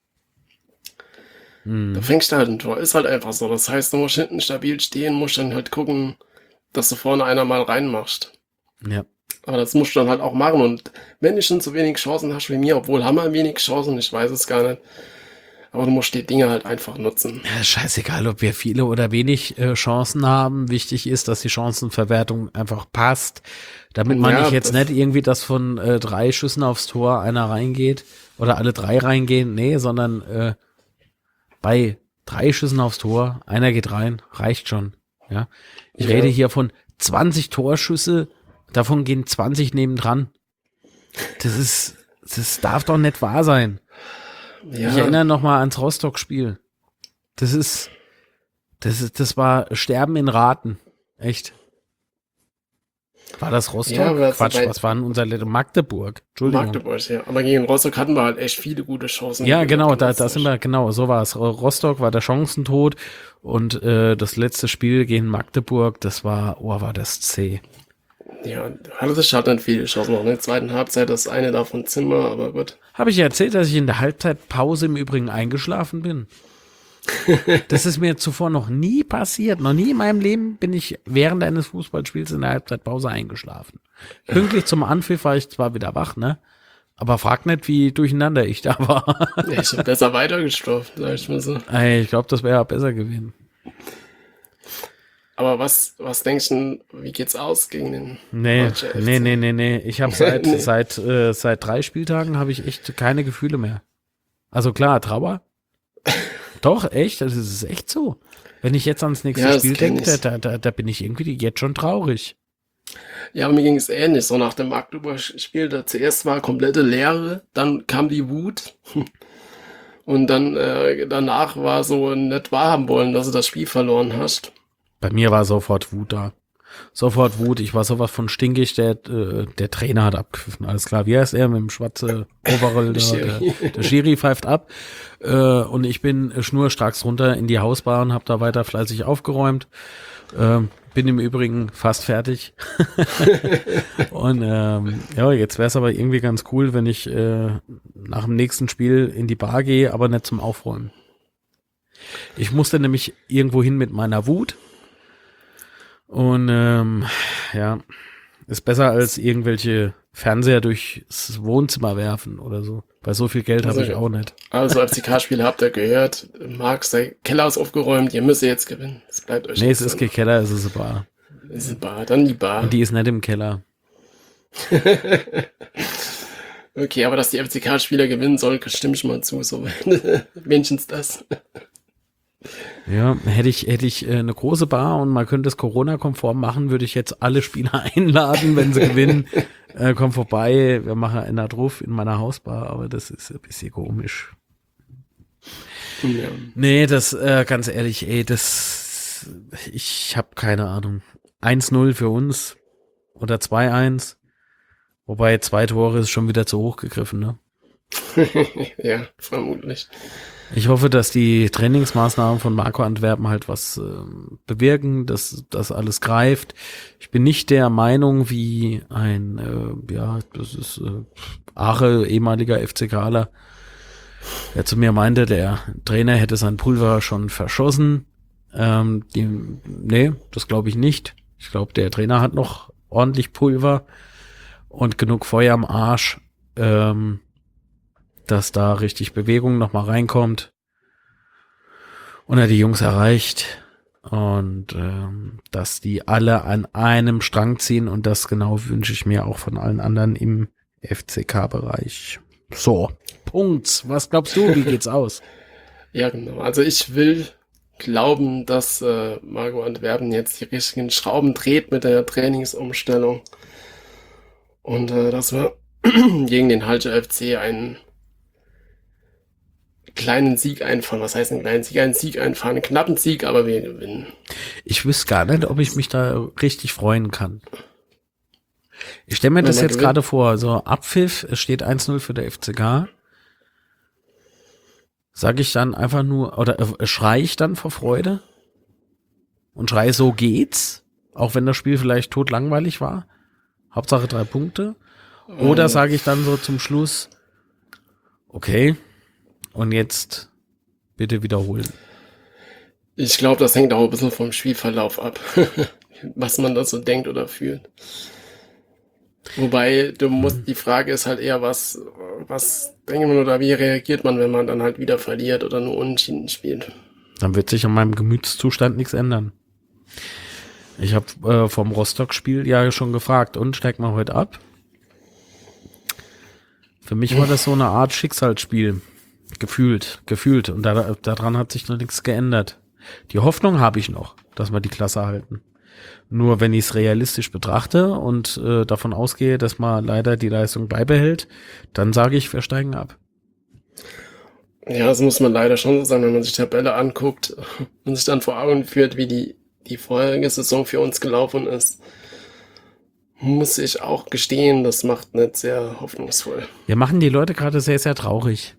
hm. da fängst du halt ein Tor. Ist halt einfach so. Das heißt, du musst hinten stabil stehen, musst dann halt gucken, dass du vorne einer mal reinmachst. Ja. Aber das musst du dann halt auch machen. Und wenn du schon so wenig Chancen hast wie mir, obwohl haben wir wenig Chancen, ich weiß es gar nicht, aber du musst die Dinge halt einfach nutzen. Ja, scheißegal, ob wir viele oder wenig äh, Chancen haben. Wichtig ist, dass die Chancenverwertung einfach passt. Damit man ja, nicht jetzt nicht irgendwie, dass von äh, drei Schüssen aufs Tor einer reingeht oder alle drei reingehen. Nee, sondern äh, bei drei Schüssen aufs Tor, einer geht rein, reicht schon. Ja, Ich ja. rede hier von zwanzig Torschüsse, davon gehen zwanzig nebendran. Das ist, das darf doch nicht wahr sein. Ja. Ich erinnere noch mal ans Rostock-Spiel. Das ist, das ist, das war Sterben in Raten. Echt. War das Rostock? Ja, Quatsch, was war denn unser Letter? Magdeburg. Entschuldigung. Magdeburg, ja. Aber gegen Rostock hatten wir halt echt viele gute Chancen. Ja, genau, da, da sind wir, genau, so war es. Rostock war der Chancentod und äh, das letzte Spiel gegen Magdeburg, das war, oh, war das zäh. Ja, das hat dann viele Chancen noch. In der zweiten Halbzeit das eine davon Zimmer, aber gut. Habe ich ja erzählt, dass ich in der Halbzeitpause im Übrigen eingeschlafen bin? Das ist mir zuvor noch nie passiert. Noch nie in meinem Leben bin ich während eines Fußballspiels in der Halbzeitpause eingeschlafen. Pünktlich zum Anpfiff war ich zwar wieder wach, ne? Aber frag nicht, wie durcheinander ich da war. Ich hab besser weitergestuft, sag ich mal so. Ich glaube, das wäre besser gewesen. Aber was, was denkst du, wie geht's aus gegen den Nee, nee, nee, nee, nee. Ich habe seit, nee. seit, äh, seit drei Spieltagen habe ich echt keine Gefühle mehr. Also klar, Trauer. Doch, echt, das ist echt so. Wenn ich jetzt ans nächste ja, Spiel denke, da, da, da bin ich irgendwie jetzt schon traurig. Ja, aber mir ging es ähnlich. So nach dem Magdeburg-Spiel, da zuerst war komplette Leere, dann kam die Wut und dann äh, danach war so nicht wahrhaben wollen, dass du das Spiel verloren hast. Bei mir war sofort Wut da. Sofort Wut. Ich war sowas von stinkig. Der, äh, der Trainer hat abgepfiffen. Alles klar. Wie heißt er mit dem schwarzen Overall? Da, der, der Schiri pfeift ab. Äh, und ich bin schnurstracks runter in die Hausbahn, habe da weiter fleißig aufgeräumt. Äh, bin im Übrigen fast fertig. Und ähm, ja, jetzt wäre es aber irgendwie ganz cool, wenn ich äh, nach dem nächsten Spiel in die Bar gehe, aber nicht zum Aufräumen. Ich musste nämlich irgendwo hin mit meiner Wut. Und ähm, ja, Ist besser als irgendwelche Fernseher durchs Wohnzimmer werfen oder so. Weil so viel Geld Also, habe ich auch nicht. Also F C K-Spieler habt ihr gehört, Marc, sein Keller ist aufgeräumt, ihr müsst jetzt gewinnen. Es bleibt euch Nee, es nichts ist kein Keller, es ist eine Bar. anderes. Es ist eine Bar, dann die Bar. Und die ist nicht im Keller. Okay, aber dass die F C K-Spieler gewinnen sollen, stimme ich mal zu, so wenigstens das. Ja, hätte ich, hätte ich äh, eine große Bar und man könnte es Corona-konform machen, würde ich jetzt alle Spieler einladen, wenn sie gewinnen. Äh, komm vorbei, wir machen einen drauf in meiner Hausbar, aber das ist ein bisschen komisch. Ja. Nee, das, äh, ganz ehrlich, ey, das, ich habe keine Ahnung. eins null für uns oder zwei eins. Wobei zwei Tore ist schon wieder zu hoch gegriffen, ne? Ja, vermutlich. Ich hoffe, dass die Trainingsmaßnahmen von Marco Antwerpen halt was äh, bewirken, dass das alles greift. Ich bin nicht der Meinung, wie ein, äh, ja, das ist äh, Ache, ehemaliger FCKler, der zu mir meinte, der Trainer hätte sein Pulver schon verschossen. Ähm, die, nee, das glaube ich nicht. Ich glaube, der Trainer hat noch ordentlich Pulver und genug Feuer am Arsch, ähm, dass da richtig Bewegung nochmal reinkommt und er die Jungs erreicht und ähm, dass die alle an einem Strang ziehen und das genau wünsche ich mir auch von allen anderen im F C K-Bereich. So, Punkt. Was glaubst du, wie geht's aus? Ja, genau. Also ich will glauben, dass äh, Marco Antwerpen jetzt die richtigen Schrauben dreht mit der Trainingsumstellung und äh, dass wir gegen den Halter F C einen kleinen Sieg einfahren. Was heißt einen kleinen Sieg? Einen Sieg einfahren, einen knappen Sieg, aber wir gewinnen. Ich wüsste gar nicht, ob ich mich da richtig freuen kann. Ich stelle mir das man jetzt gewinnt. gerade vor, so Abpfiff, es steht eins null für der F C K. Sag ich dann einfach nur, oder äh, schrei ich dann vor Freude? Und schrei, so geht's? Auch wenn das Spiel vielleicht totlangweilig war? Hauptsache drei Punkte? Oder Ähm, sage ich dann so zum Schluss, okay, und jetzt bitte wiederholen. Ich glaube, das hängt auch ein bisschen vom Spielverlauf ab, was man da so denkt oder fühlt. Wobei, du musst, die Frage ist halt eher, was, was denkt man oder wie reagiert man, wenn man dann halt wieder verliert oder nur unentschieden spielt. Dann wird sich an meinem Gemütszustand nichts ändern. Ich habe äh, vom Rostock-Spiel ja schon gefragt, und steigt man heute ab? Für mich war das so eine Art Schicksalsspiel. Gefühlt, gefühlt. Und da, daran hat sich noch nichts geändert. Die Hoffnung habe ich noch, dass wir die Klasse halten. Nur wenn ich es realistisch betrachte und äh, davon ausgehe, dass man leider die Leistung beibehält, dann sage ich, wir steigen ab. Ja, das muss man leider schon so sagen, wenn man sich die Tabelle anguckt und sich dann vor Augen führt, wie die, die vorherige Saison für uns gelaufen ist, muss ich auch gestehen, das macht nicht sehr hoffnungsvoll. Wir machen die Leute gerade sehr, sehr traurig.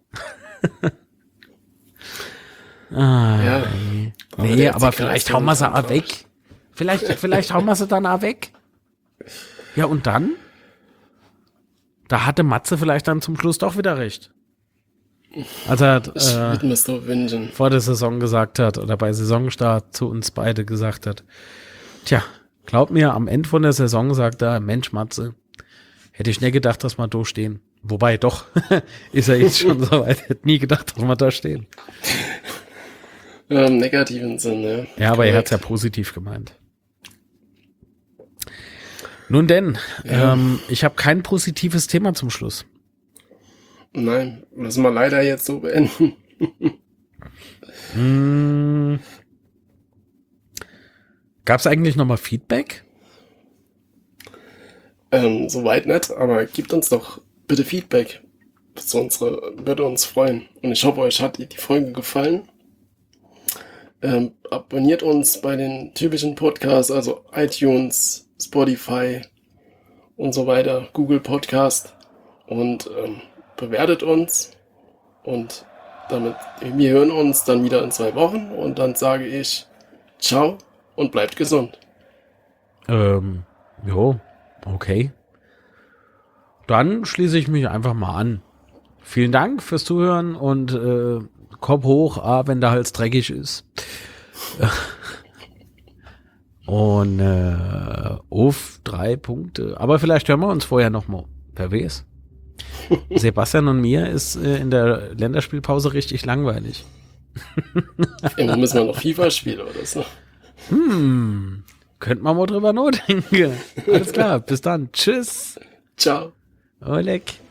ah, Ja, nee, aber nee der aber F C K vielleicht ist hauen wir sie momentan auch weg. Vielleicht, vielleicht hauen wir sie dann auch weg. Ja, und dann? Da hatte Matze vielleicht dann zum Schluss doch wieder recht. Als er Ich äh, würde mir so wünschen. vor der Saison gesagt hat oder bei Saisonstart zu uns beide gesagt hat, tja, glaub mir, am Ende von der Saison sagt er, Mensch Matze, hätte ich nie gedacht, dass wir da stehen. Wobei, doch, ist er jetzt schon so weit, hätte nie gedacht, dass wir da stehen. Ja, im negativen Sinne. Ja, aber er hat es ja positiv gemeint. Nun denn, Ja. ähm, ich habe kein positives Thema zum Schluss. Nein, müssen wir leider jetzt so beenden. Hm. Gab es eigentlich nochmal Feedback? Ähm, soweit nicht, aber gebt uns doch bitte Feedback. Das unsere, würde uns freuen. Und ich hoffe, euch hat die, die Folge gefallen. Ähm, abonniert uns bei den typischen Podcasts, also iTunes, Spotify und so weiter, Google Podcast, und ähm, bewertet uns. Und damit, wir hören uns dann wieder in zwei Wochen, und dann sage ich ciao und bleibt gesund. Ähm, jo, okay. Dann schließe ich mich einfach mal an. Vielen Dank fürs Zuhören und äh, Kopf hoch, ah, wenn der Hals dreckig ist. Und äh, auf drei Punkte. Aber vielleicht hören wir uns vorher noch mal. Wer weiß. Sebastian und mir ist äh, in der Länderspielpause richtig langweilig. Irgendwo müssen wir noch FIFA spielen oder so. Hm, könnte man mal drüber nachdenken. Alles klar, bis dann. Tschüss. Ciao. Oleg.